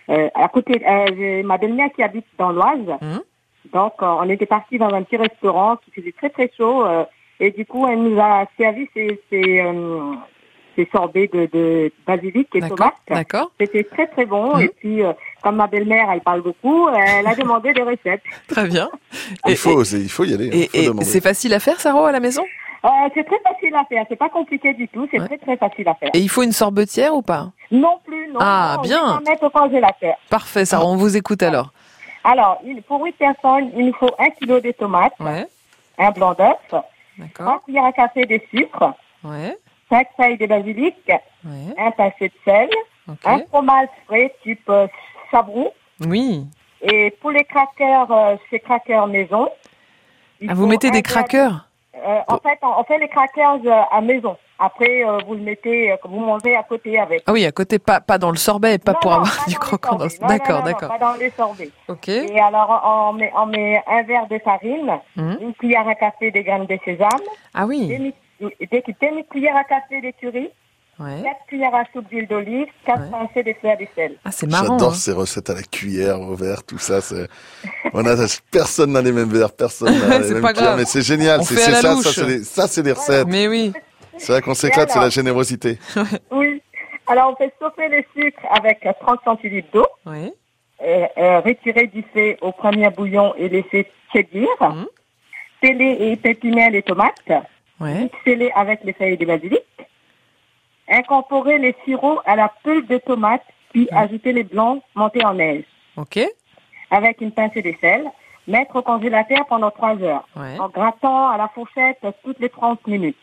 euh, à côté, euh, j'ai ma belle-mère qui habite dans l'Oise. Mmh. Donc, euh, on était partis dans un petit restaurant qui faisait très très chaud. Euh, et du coup, elle nous a servi ces, ces, euh, ces sorbets de, de basilic et D'accord. tomates. D'accord. C'était très très bon. Mmh. Et puis, euh, comme ma belle-mère, elle parle beaucoup, elle a demandé des recettes. Très bien. Il Et- faut oser, il faut y aller. Et, il faut et demander. c'est facile à faire, Saro, à la maison? Euh, c'est très facile à faire. C'est pas compliqué du tout. C'est Ouais. très très facile à faire. Et il faut une sorbetière ou pas? Non plus, non. Ah, non, bien. On va mettre au congélateur. Parfait, Saro, on vous écoute alors. Alors, il- pour huit personnes, il nous faut un kilo de tomates, Ouais, un blanc d'œuf, trois d'accord. cuillères à café de sucre, Ouais, cinq feuilles de basilic, ouais, un pincé de sel, un ok. fromage frais type euh, sabrou. Oui. Et pour les crackers, euh, c'est crackers maison. Il Ah, vous faut mettez un des verre- crackers? Euh, en fait, on, on fait les crackers euh, à maison. Après, euh, vous le mettez, euh, que vous mangez à côté avec. Ah oui, à côté, pas, pas dans le sorbet, pas Non, pour non, avoir pas du dans les croquant. Dans... sorbets. Non, D'accord, non, non, d'accord. non, pas dans les sorbets. Ok. Et alors, on met, on met un verre de farine, Mhm. une cuillère à café de graines de sésame, Ah oui. demi, des demi cuillères à café de curry, Ouais. quatre cuillères à soupe d'huile d'olive, quatre Ouais. pincées de fleurs de sel. Ah, c'est marrant. J'adore hein. ces recettes à la cuillère, au verre, tout ça. C'est... On a, personne n'a les mêmes verres, personne n'a les C'est mêmes pas cuillères, grave. mais c'est génial. On C'est, fait à c'est la ça, louche. ça, c'est les, ça, c'est les recettes. Mais oui. C'est là qu'on s'éclate, Et c'est la alors générosité. Oui. Alors, on fait chauffer le sucre avec trente centilitres d'eau, Oui. euh, euh, retirer du feu au premier bouillon et laisser tiédir. Mhm. Peler et pépiner les tomates. Ouais. Mixez-les avec les feuilles de basilic. Incorporer les sirops à la pulpe de tomate, puis ajouter les blancs montés en neige. Ok. Avec une pincée de sel. Mettre au congélateur pendant trois heures. Ouais. En grattant à la fourchette toutes les trente minutes.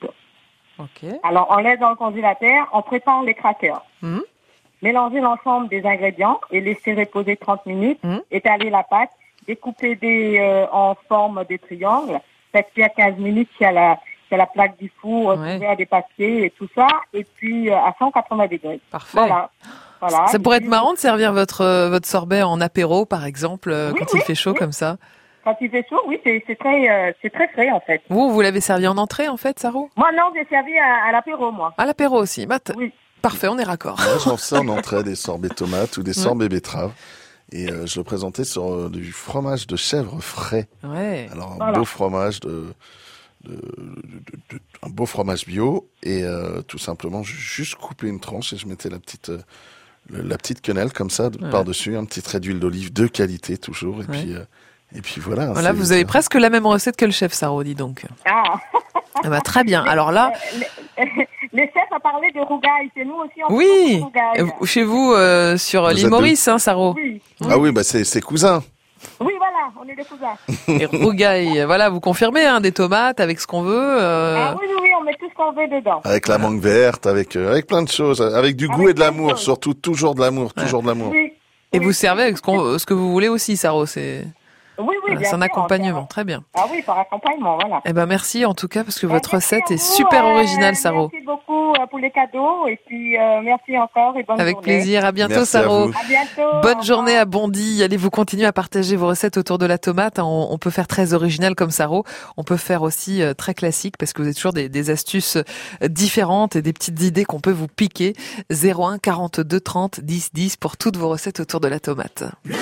Ok. Alors, on laisse dans le congélateur, on prépare les crackers. Mhm. Mélangez l'ensemble des ingrédients et laissez reposer trente minutes. Mhm. Étaler la pâte, découper des, euh, en forme de triangle. Faites cuire quinze minutes sur la, sur la plaque du four, Ouais. couvert des papiers et tout ça. Et puis, euh, à cent quatre-vingts degrés. Parfait. Voilà. Voilà. Ça pourrait Et être puis, marrant de servir votre, euh, votre sorbet en apéro, par exemple, euh, Oui, quand oui, il fait chaud oui. comme ça. Quand il fait chaud, oui, c'est, c'est très, euh, c'est très frais, en fait. Vous, vous l'avez servi en entrée, en fait, Saro? Moi, non, j'ai servi à, à l'apéro, moi. À l'apéro aussi. Bah, t- Oui. Parfait, on est raccord. Moi, j'en faisais en entrée des sorbets tomates ou des Ouais. sorbets betteraves. Et euh, je le présentais sur euh, du fromage de chèvre frais. Ouais. Alors, un Voilà. beau fromage de, de, de- de- de- un beau fromage bio et euh, tout simplement ju- juste couper une tranche et je mettais la petite euh, le- la petite quenelle comme ça de- Ouais. par-dessus, un petit trait d'huile d'olive de qualité toujours et Ouais. puis euh, et puis voilà. Voilà, c'est- vous avez c'est- presque la même recette que le chef, Saro, dis donc. Ah. Ah bah, très bien. Alors là, Le, le chef a parlé de rougaille. C'est nous aussi, on fait oui, beaucoup de rougaille. euh, chez vous, euh, sur Vous l'île êtes Maurice, hein, Saro. Oui. Ah oui, bah c'est c'est cousin. Oui, voilà, on est des cousins. Et rougaille, voilà, vous confirmez, hein, des tomates avec ce qu'on veut. euh, Ah oui, oui, oui, on met tout ce qu'on veut dedans. Avec la mangue verte, avec euh, avec plein de choses, avec du Avec goût et de plein de l'amour, choses. surtout toujours de l'amour, toujours de l'amour. Oui. Et oui. vous servez avec ce, qu'on, ce que vous voulez aussi, Saro. C'est, Oui, oui, voilà, bien c'est un sûr, accompagnement. on- Très bien. Ah oui, par accompagnement, voilà. Eh ben, merci en tout cas, parce que Eh, votre merci recette à est vous, super euh, originale, Saro. Merci beaucoup euh, pour les cadeaux et puis euh, merci encore et bonne Avec journée. plaisir. À bientôt, Merci à Saro. vous. À bientôt. Bonne au journée revoir. à Bondy. Allez, vous continuez à partager vos recettes autour de la tomate. On, on peut faire très original comme Saro. On peut faire aussi euh, très classique parce que vous avez toujours des, des astuces euh, différentes et des petites idées qu'on peut vous piquer. zéro un quarante-deux trente dix dix pour toutes vos recettes autour de la tomate.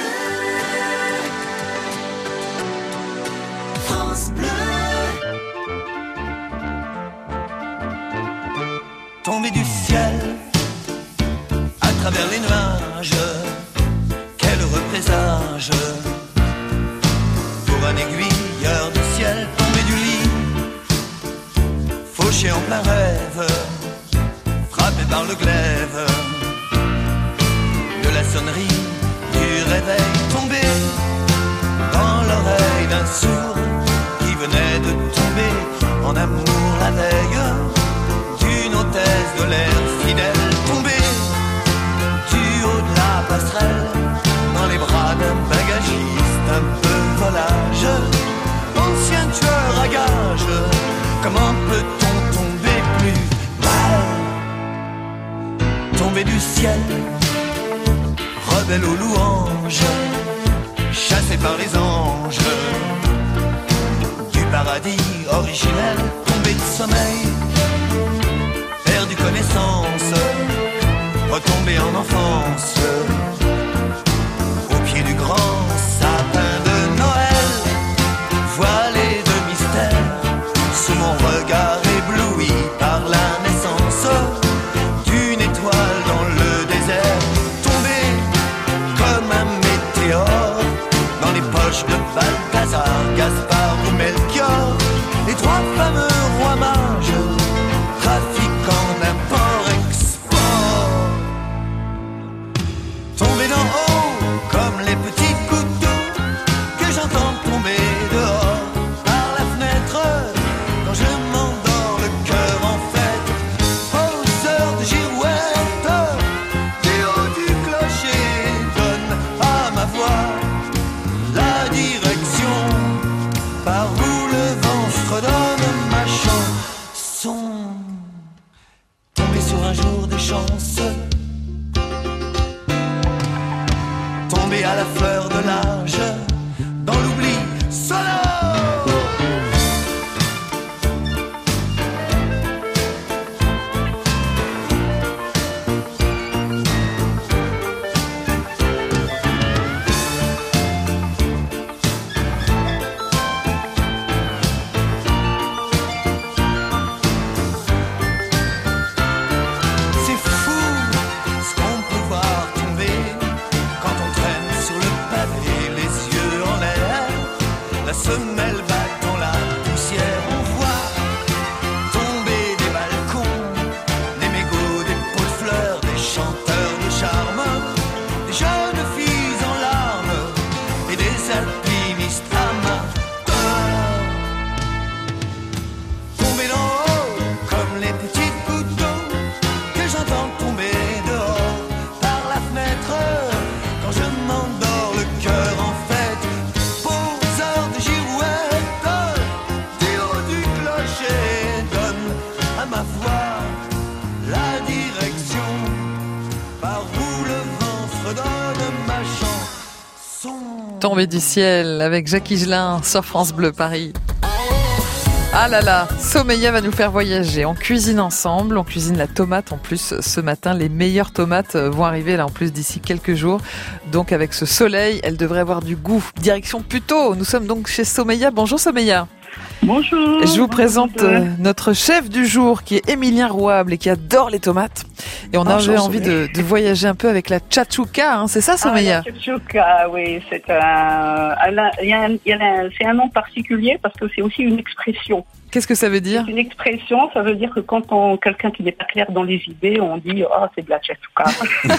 Tombé du ciel à travers les nuages, quel heureux présage pour un aiguilleur du ciel tombé du lit, fauché en plein rêve, frappé par le glaive de la sonnerie du réveil, tombé dans l'oreille d'un sourd qui venait de tomber en amour la veille d'une hôtesse de l'air fidèle, tombée du haut de la passerelle dans les bras d'un bagagiste un peu volage, ancien tueur à gages. Comment peut-on tomber plus bas? Tomber du ciel, rebelle aux louanges, chassé par les anges du paradis originel, tombé de sommeil, perdu connaissance, retombé en enfance, Blanche de Balthazar, Gaspard ou Melchior, les trois fameux rois mages, trafiquants d'import-export. Tomber d'en haut comme les petits couteaux que j'entends tomber dehors par la fenêtre quand je m'endors le cœur en fête. Aux heures de girouette, du haut du clocher donne à ma voix la direction par où le vent fredonne ma chanson. Tomber sur un jour de chance, tomber à la fleur de l'âge, dans l'oubli sonore. C'est fou ce qu'on peut voir tomber quand on traîne sur le pavé, les yeux en l'air, la semelle battant la poussière. On voit tomber des balcons, des mégots, des pots de fleurs, des chanteurs de charme, des jeunes filles en larmes et des alpinistes amateurs. Tomber d'en haut comme les petits couteaux que j'entends tomber dehors par la fenêtre quand je m'endors le cœur en fête. Poseur de girouette, du haut du clocher donne à ma voix la direction par où le vent fredonne ma chanson. Tombé du ciel avec Jacques Higelin sur France Bleu Paris. Ah là là, Sommeilla va nous faire voyager. On cuisine ensemble, on cuisine la tomate en plus ce matin. Les meilleures tomates vont arriver là en plus d'ici quelques jours. Donc avec ce soleil, elles devraient avoir du goût. Direction Puteaux, nous sommes donc chez Sommeilla. Bonjour Sommeilla. Bonjour. Je vous Bonjour. présente euh, notre chef du jour qui est Émilien Rouable et qui adore les tomates. Et on avait envie de, de voyager un peu avec la tchatchouka, hein, c'est ça Sommeilla? Ah, la tchatchouka, oui, c'est un, il y a un, il y a un, c'est un nom particulier parce que c'est aussi une expression. Qu'est-ce que ça veut dire? C'est une expression, ça veut dire que quand on, quelqu'un qui n'est pas clair dans les idées, on dit « Oh, c'est de la tchatchouka ».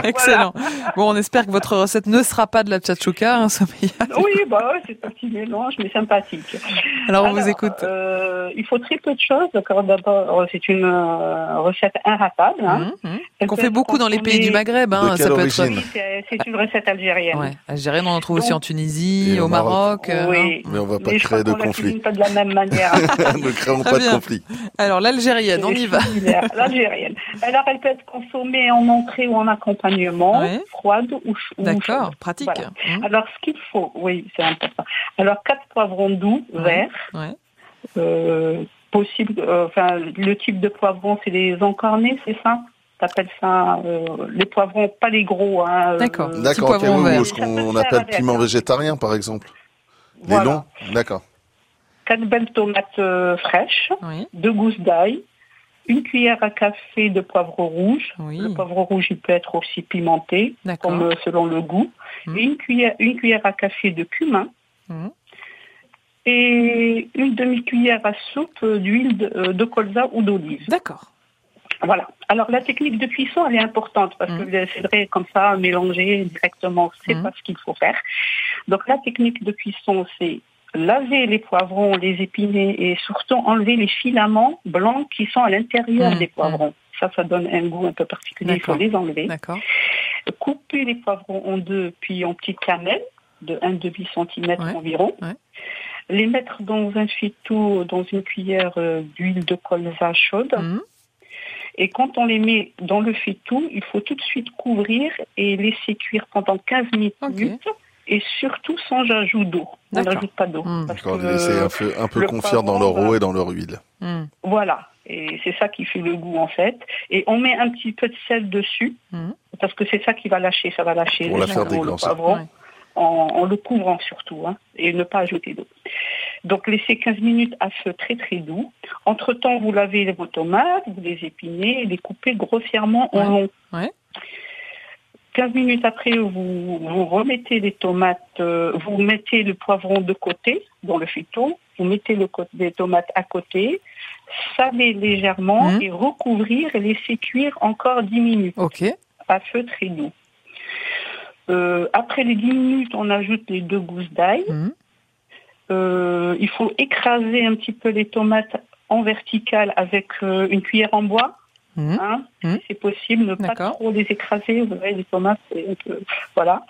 Excellent. Bon, on espère que votre recette ne sera pas de la tchatchouka, hein, Sommeilla. Oui, bah, c'est un petit mélange, mais sympathique. Alors, on vous écoute. Euh, il faut très peu de choses. D'accord, d'abord, c'est une euh, recette inratable. Hein. Mmh, mmh. Qu'on fait beaucoup dans les pays du Maghreb. Hein. De quelle ça peut origine? être... Oui, c'est, c'est une recette algérienne. Ouais, algérienne, on en trouve Donc, aussi en Tunisie, au Maroc. Maroc oui, mais on va pas mais créer de conflit. conflit. Pas de la même manière. Ne créons pas de conflit. Alors, l'algérienne, on y va. L'algérienne. Alors, elle peut être consommée en entrée ou en accompagnement, ouais. froide ou chaude. D'accord, chaude. Pratique. Voilà. Mmh. Alors, ce qu'il faut, oui, c'est important. Alors, quatre poivrons doux, ouais. verts. Ouais. Euh, possible, euh, enfin, le type de poivron, c'est les encornés, c'est ça? T'appelles ça euh, les poivrons, pas les gros. Hein, D'accord. Euh, D'accord. Okay, oui, ce qu'on appelle piment végétarien, par exemple. Voilà. Les longs. D'accord. Quatre belles tomates euh, fraîches, oui. deux gousses d'ail, une cuillère à café de poivre rouge. Oui. Le poivre rouge, il peut être aussi pimenté, comme euh, selon le goût. Mmh. Et une cuillère, une cuillère à café de cumin. Mmh. Et une demi-cuillère à soupe d'huile de, de colza ou d'olive. D'accord. Voilà. Alors, la technique de cuisson, elle est importante parce mmh. que c'est vrai, comme ça, mélanger directement, c'est mmh. pas ce qu'il faut faire. Donc, la technique de cuisson, c'est laver les poivrons, les épiner et surtout enlever les filaments blancs qui sont à l'intérieur mmh. des poivrons. Ça, ça donne un goût un peu particulier, il faut les enlever. D'accord. Couper les poivrons en deux, puis en petites lamelles de un virgule deux centimètres ouais. environ. Ouais. Les mettre dans un fouettou, dans une cuillère euh, d'huile de colza chaude. Mmh. Et quand on les met dans le fouettou, il faut tout de suite couvrir et laisser cuire pendant quinze minutes. Okay. Et surtout sans ajout d'eau. On n'ajoute pas d'eau. Mmh. D'accord, les laisser un peu, un peu confire dans leur eau et dans leur huile. Mmh. Voilà. Et c'est ça qui fait le goût, en fait. Et on met un petit peu de sel dessus, mmh. parce que c'est ça qui va lâcher. Ça va lâcher pour la faire le poivron. Ouais. En, en le couvrant surtout, hein, et ne pas ajouter d'eau. Donc, laissez quinze minutes à feu très très doux. Entre-temps, vous lavez vos tomates, vous les épinez et les coupez grossièrement en ouais. long. Ouais. quinze minutes après, vous, vous remettez les tomates, euh, vous mettez le poivron de côté dans le feuilleton, vous mettez le, les tomates à côté, saler légèrement mmh. et recouvrir et laisser cuire encore dix minutes okay. à feu très doux. Euh, après les dix minutes, on ajoute les deux gousses d'ail. Mmh. Euh, il faut écraser un petit peu les tomates en verticale avec euh, une cuillère en bois. Mmh. Hein, mmh. Si c'est possible, ne D'accord. pas trop les écraser. Vous voyez, les tomates, c'est un peu... Voilà.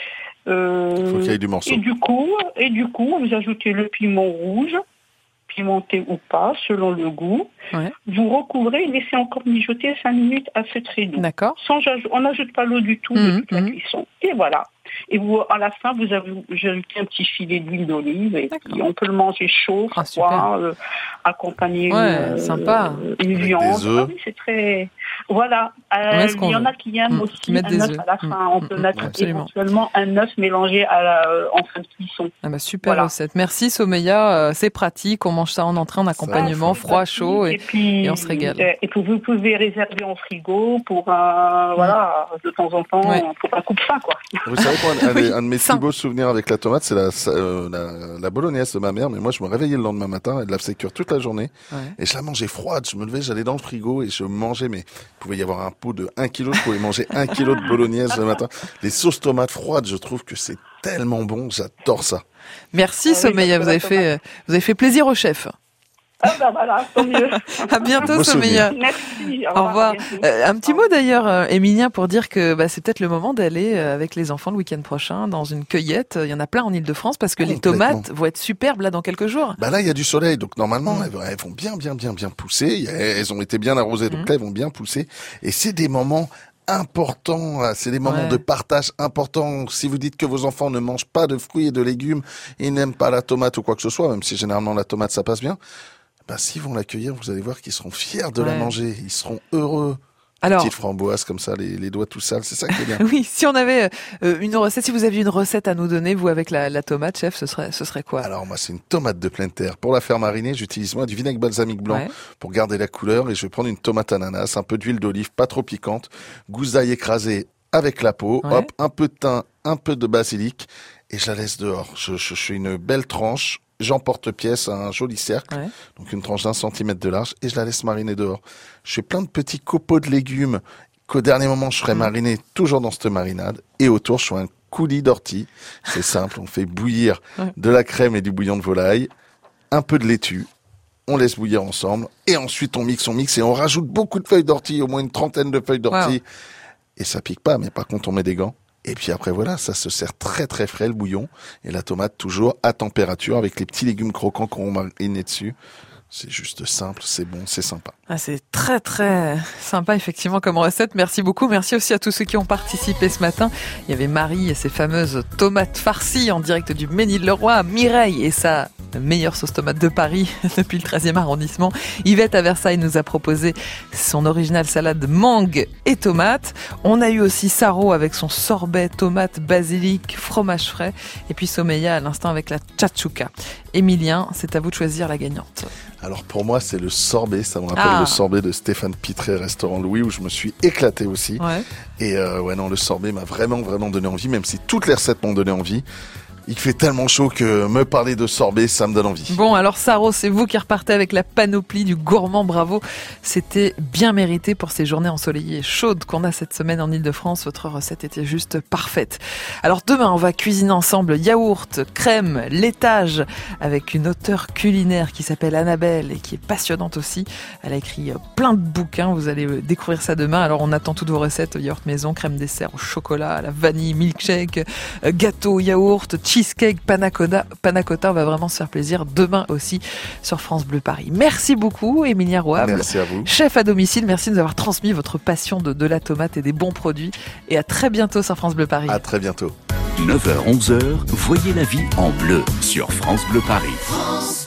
Euh, il faut qu'il y ait du morceau. Et du coup, et du coup, vous ajoutez le piment rouge, pimenté ou pas, selon le goût. Ouais. Vous recouvrez et laissez encore mijoter cinq minutes à feu très doux. D'accord. Sans, on n'ajoute pas l'eau du tout mmh. de toute la cuisson. Et voilà. Et vous, à la fin, vous avez ajouté un petit filet d'huile d'olive et puis on peut le manger chaud, ah, froid, euh, accompagné ouais, euh, sympa. une viande. Ah, oui, c'est très. Voilà. Euh, il y en a qui aiment mmh, aussi qui un œuf à la fin. Mmh, on peut mmh, mettre absolument. éventuellement un œuf mélangé à la, euh, en fin de cuisson. Ah bah super voilà. recette. Merci Sommeilla. Euh, c'est pratique. On mange ça en entrée, en accompagnement, ça, froid, chaud et, et, puis, et on se régale. Et puis vous pouvez réserver en frigo pour un, mmh. voilà, de temps en temps ouais. pour un coup de faim quoi. Vous savez quoi, un, oui, un de mes plus beaux souvenirs avec la tomate, c'est la, euh, la, la bolognaise de ma mère. Mais moi, je me réveillais le lendemain matin, elle la faisait cuire toute la journée. Ouais. Et je la mangeais froide. Je me levais, j'allais dans le frigo et je mangeais. Mais il pouvait y avoir un pot de un kilo. Je pouvais manger un kilo de bolognaise le matin. Les sauces tomates froides, je trouve que c'est tellement bon. J'adore ça. Merci, ah, Sommeilla. Oui, vous avez fait, vous avez fait plaisir au chef. Ah bah voilà, tant mieux. À bientôt, Sommeilla. Merci. Au revoir. Euh, un petit mot d'ailleurs, euh, Émilien, pour dire que bah, c'est peut-être le moment d'aller euh, avec les enfants le week-end prochain dans une cueillette. Il y en a plein en Ile-de-France parce que les tomates vont être superbes là dans quelques jours. Bah là, il y a du soleil, donc normalement mmh. elles, elles vont bien, bien, bien, bien pousser. Elles ont été bien arrosées, donc mmh. là elles vont bien pousser. Et c'est des moments important, c'est des moments ouais. de partage importants. Si vous dites que vos enfants ne mangent pas de fruits et de légumes, ils n'aiment pas la tomate ou quoi que ce soit, même si généralement la tomate ça passe bien, bah s'ils vont l'accueillir, vous allez voir qu'ils seront fiers de ouais. la manger, ils seront heureux. Alors, petite framboise comme ça, les, les doigts tout sales, c'est ça qui est bien. Oui, si on avait euh, une recette, si vous aviez une recette à nous donner, vous avec la, la tomate, chef, ce serait, ce serait quoi? Alors moi, c'est une tomate de pleine terre. Pour la faire mariner, j'utilise moi du vinaigre balsamique blanc ouais. pour garder la couleur, et je vais prendre une tomate ananas, un peu d'huile d'olive, pas trop piquante, gousse d'ail écrasée avec la peau, ouais. hop, un peu de thym, un peu de basilic, et je la laisse dehors. Je, je, je fais une belle tranche. J'emporte-pièce, un joli cercle, ouais. donc une tranche d'un centimètre de large, et je la laisse mariner dehors. Je fais plein de petits copeaux de légumes qu'au dernier moment je ferai mmh. mariner toujours dans cette marinade, et autour je fais un coulis d'ortie. C'est simple, on fait bouillir ouais. de la crème et du bouillon de volaille, un peu de laitue, on laisse bouillir ensemble, et ensuite on mixe, on mixe, et on rajoute beaucoup de feuilles d'ortie, au moins une trentaine de feuilles d'ortie, wow. et ça pique pas, mais par contre on met des gants. Et puis après voilà, ça se sert très très frais le bouillon, et la tomate toujours à température avec les petits légumes croquants qu'on va mariner dessus. C'est juste simple, c'est bon, c'est sympa. Ah, c'est très très sympa effectivement comme recette. Merci beaucoup. Merci aussi à tous ceux qui ont participé ce matin. Il y avait Marie et ses fameuses tomates farcies en direct du Mesnil-le-Roi, Mireille et sa meilleure sauce tomate de Paris depuis le treizième arrondissement. Yvette à Versailles nous a proposé son original salade mangue et tomate. On a eu aussi Saro avec son sorbet tomate, basilic, fromage frais. Et puis Sommeilla à l'instant avec la tchatchouka. Émilien, c'est à vous de choisir la gagnante. Alors pour moi, c'est le sorbet. Ça me rappelle ah. le sorbet de Stéphane Pitré, restaurant Louis, où je me suis éclaté aussi. Ouais. Et euh, ouais, non, le sorbet m'a vraiment, vraiment donné envie, même si toutes les recettes m'ont donné envie. Il fait tellement chaud que me parler de sorbet, ça me donne envie. Bon, alors Saro, c'est vous qui repartez avec la panoplie du gourmand, bravo. C'était bien mérité pour ces journées ensoleillées et chaudes qu'on a cette semaine en Ile-de-France. Votre recette était juste parfaite. Alors demain, on va cuisiner ensemble yaourt, crème, laitage avec une auteure culinaire qui s'appelle Annabelle et qui est passionnante aussi. Elle a écrit plein de bouquins, vous allez découvrir ça demain. Alors on attend toutes vos recettes, yaourt maison, crème dessert au chocolat, à la vanille, milkshake, gâteau, yaourt, cheesecake, panna cotta, panna cotta, on va vraiment se faire plaisir demain aussi sur France Bleu Paris. Merci beaucoup, Émilien Rouable. Merci à vous. Chef à domicile, merci de nous avoir transmis votre passion de, de la tomate et des bons produits. Et à très bientôt sur France Bleu Paris. À très bientôt. neuf heures onze heures, voyez la vie en bleu sur France Bleu Paris. France